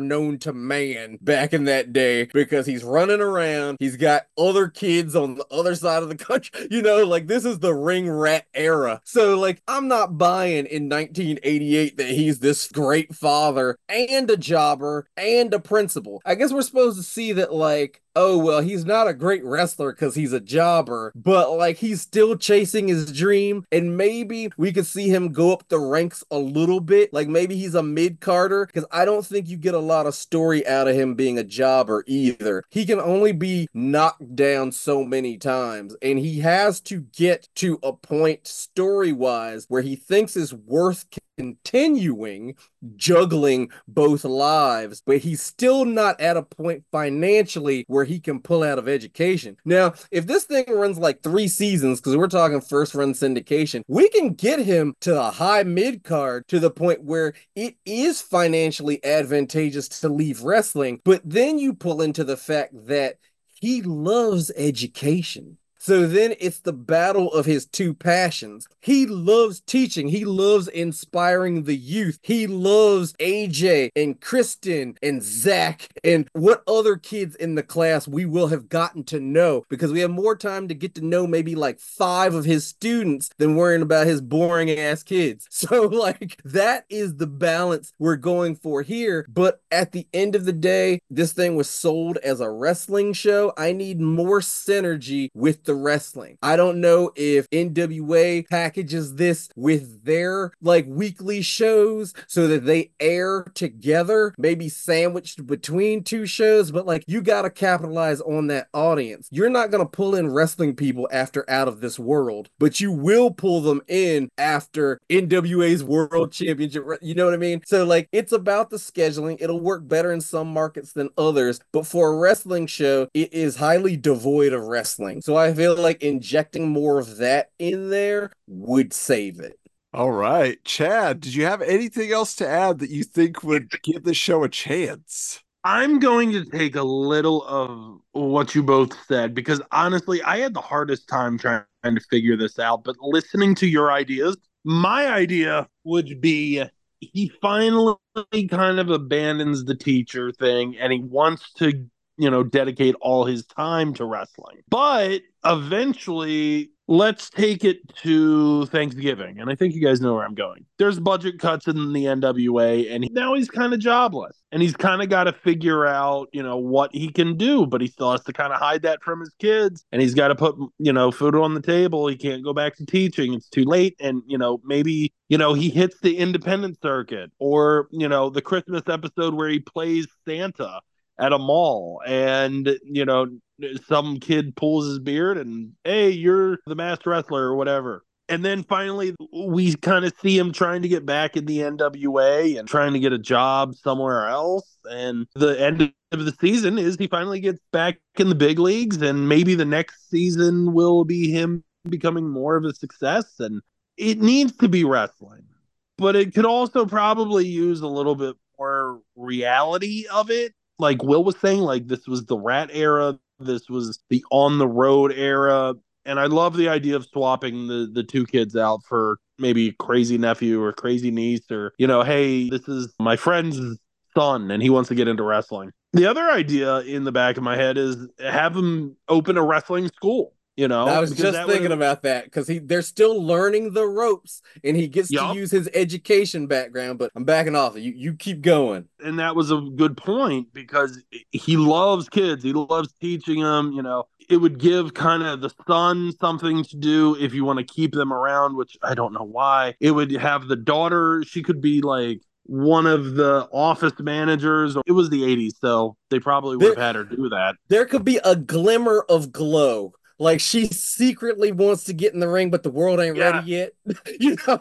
known to man back in that day because he's running around. He's got other kids on the other side of the country. You know, like this is the ring rat era. So like, I'm not buying in nineteen eighty-eight that he's this great father and a jobber and a principal. I guess we're supposed to see that like, oh, well, he's not a great wrestler because he's a jobber, but like he's still chasing his dream. And maybe we could see him go up the ranks a little bit. Like maybe he's a mid-carder because I don't think you get a lot of story out of him being a jobber either. He can only be knocked down so many times. And he has to get to a point story-wise where he thinks is worth continuing juggling both lives, but he's still not at a point financially where he can pull out of education. Now, if this thing runs like three seasons, because we're talking first run syndication, we can get him to a high mid card to the point where it is financially advantageous to leave wrestling, but then you pull into the fact that he loves education. So then it's the battle of his two passions. He loves teaching. He loves inspiring the youth. He loves A J and Kristen and Zach and what other kids in the class we will have gotten to know because we have more time to get to know maybe like five of his students than worrying about his boring ass kids. So like that is the balance we're going for here. But at the end of the day, this thing was sold as a wrestling show. I need more synergy with the wrestling. I don't know if N W A packages this with their like weekly shows so that they air together, maybe sandwiched between two shows, but like you got to capitalize on that audience. You're not going to pull in wrestling people after Out of This World, but you will pull them in after N W A's World Championship. You know what I mean? So like it's about the scheduling. It'll work better in some markets than others, but for a wrestling show, it is highly devoid of wrestling. So I feel like injecting more of that in there would save it. All right. Chad, did you have anything else to add that you think would give the show a chance? I'm going to take a little of what you both said because honestly, I had the hardest time trying to figure this out. But listening to your ideas, my idea would be he finally kind of abandons the teacher thing and he wants to, you know, dedicate all his time to wrestling. But eventually, let's take it to Thanksgiving. And I think you guys know where I'm going. There's budget cuts in the N W A, and he, now he's kind of jobless. And he's kind of got to figure out, you know, what he can do, but he still has to kind of hide that from his kids. And he's got to put, you know, food on the table. He can't go back to teaching. It's too late. And, you know, maybe, you know, he hits the independent circuit or, you know, the Christmas episode where he plays Santa at a mall and, you know, some kid pulls his beard and, hey, you're the masked wrestler or whatever. And then finally, we kind of see him trying to get back in the N W A and trying to get a job somewhere else. And the end of the season is he finally gets back in the big leagues, and maybe the next season will be him becoming more of a success. And it needs to be wrestling, but it could also probably use a little bit more reality of it. Like Will was saying, like this was the rat era. This was the on the road era. And I love the idea of swapping the, the two kids out for maybe crazy nephew or crazy niece or, you know, hey, this is my friend's son and he wants to get into wrestling. The other idea in the back of my head is have him open a wrestling school. You know, I was just thinking about that because he they're still learning the ropes and he gets yep. to use his education background. But I'm backing off. You you keep going. And that was a good point because he loves kids. He loves teaching them. You know, it would give kind of the son something to do if you want to keep them around, which I don't know why. It would have the daughter. She could be like one of the office managers. It was the eighties, so they probably would have had her do that. There could be a glimmer of glow. Like she secretly wants to get in the ring, but the world ain't yeah. ready yet. You know?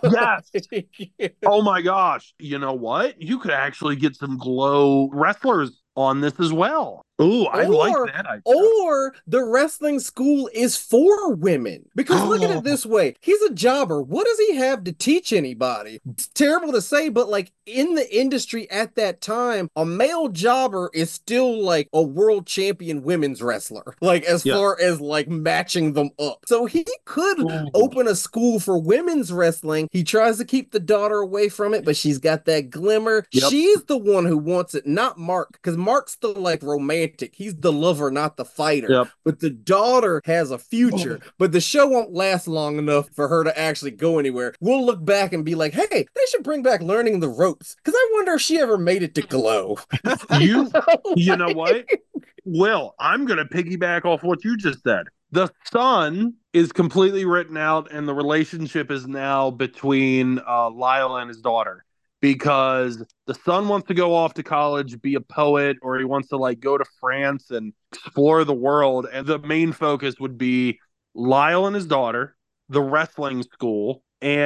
Yes. Oh my gosh. You know what? You could actually get some glow wrestlers on this as well. Ooh, I like Or, that idea. or the wrestling school is for women. Because look at Oh. it this way. He's a jobber. What does he have to teach anybody? It's terrible to say, but like in the industry at that time, a male jobber is still like a world champion women's wrestler. Like as Yeah. far as like matching them up. So he could Ooh. open a school for women's wrestling. He tries to keep the daughter away from it, but she's got that glimmer. Yep. She's the one who wants it, not Mark, because Mark's the like romantic. He's the lover, not the fighter. Yep. But the daughter has a future. But the show won't last long enough for her to actually go anywhere. We'll look back and be like, hey, they should bring back learning the ropes. Because I wonder if she ever made it to Glow. You, you know what? Will, I'm going to piggyback off what you just said. The son is completely written out, and the relationship is now between uh, Lyle and his daughter. Because the son wants to go off to college, be a poet, or he wants to like go to France and explore the world. And the main focus would be Lyle and his daughter, the wrestling school,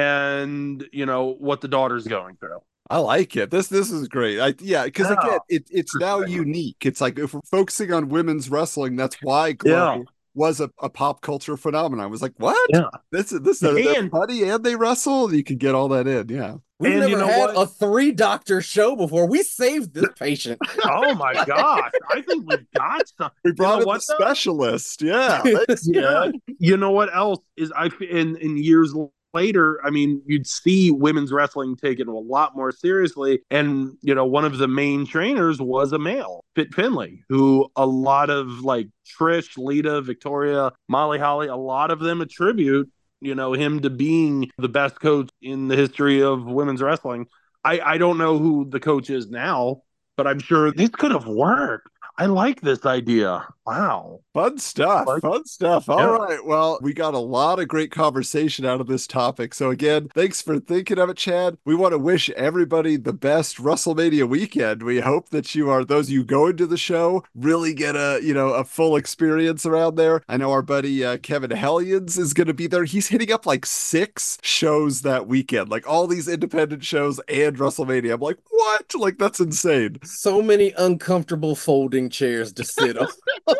and you know what the daughter's going through. I like it. This this is great. I, yeah, because Yeah. again, it, it's now unique. It's like if we're focusing on women's wrestling, that's why Glow Yeah. was a, a pop culture phenomenon. I was like, what? Yeah. This is this is And- funny and they wrestle. You can get all that in. Yeah. We've And never you know had what? a three doctor show before. We saved this patient. Oh my gosh. I think we've got some. We brought You know in what, the though? specialist. Yeah. Thanks, Yeah. man. You know what else is I in in years later, I mean, you'd see women's wrestling taken a lot more seriously. And, you know, one of the main trainers was a male, Fit Finley, who a lot of like Trish, Lita, Victoria, Molly Holly, a lot of them attribute, you know, him to being the best coach in the history of women's wrestling. I, I don't know who the coach is now, but I'm sure this could have worked. I like this idea. Wow. Fun stuff. Like- Fun stuff. All Yeah. right. Well, we got a lot of great conversation out of this topic. So again, thanks for thinking of it, Chad. We want to wish everybody the best WrestleMania weekend. We hope that you are those of you going to the show really get a you know a full experience around there. I know our buddy uh, Kevin Hellions is going to be there. He's hitting up like six shows that weekend, like all these independent shows and WrestleMania. I'm like, what? Like that's insane. So many uncomfortable folding chairs to sit on.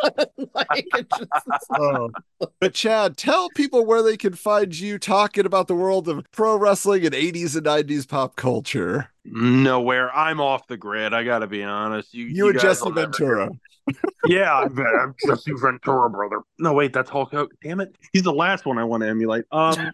Like, it just- Oh. But Chad, tell people where they can find you talking about the world of pro wrestling and eighties and nineties pop culture. Nowhere. I'm off the grid. I got to be honest. You, You, and guys Jesse will never- Ventura. Yeah, I bet. I'm Jesse Ventura, brother. No, wait, that's Hulk Hogan. Damn it. He's the last one I want to emulate. Um,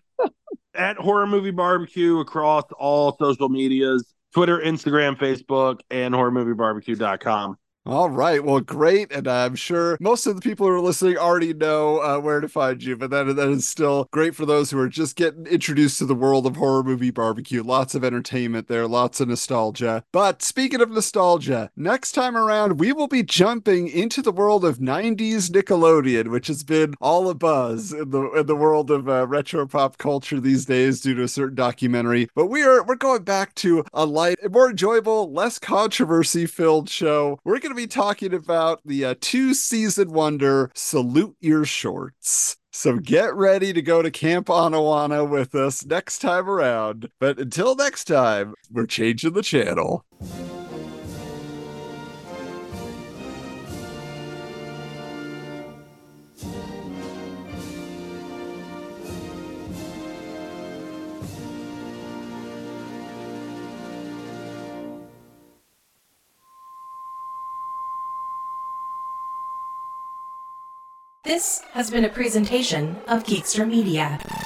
at Horror Movie Barbecue across all social medias, Twitter, Instagram, Facebook, and horror movie barbecue dot com. All right. Well, great. And I'm sure most of the people who are listening already know uh, where to find you, but that, that is still great for those who are just getting introduced to the world of Horror Movie Barbecue. Lots of entertainment there, lots of nostalgia. But speaking of nostalgia, next time around, we will be jumping into the world of nineties Nickelodeon, which has been all a buzz in the in the world of uh, retro pop culture these days due to a certain documentary. But we are we're going back to a light, more enjoyable, less controversy-filled show. We're going to be talking about the uh, two-season wonder Salute Your Shorts. So get ready to go to Camp Anawana with us next time around. But until next time, we're changing the channel. This has been a presentation of Geekster Media.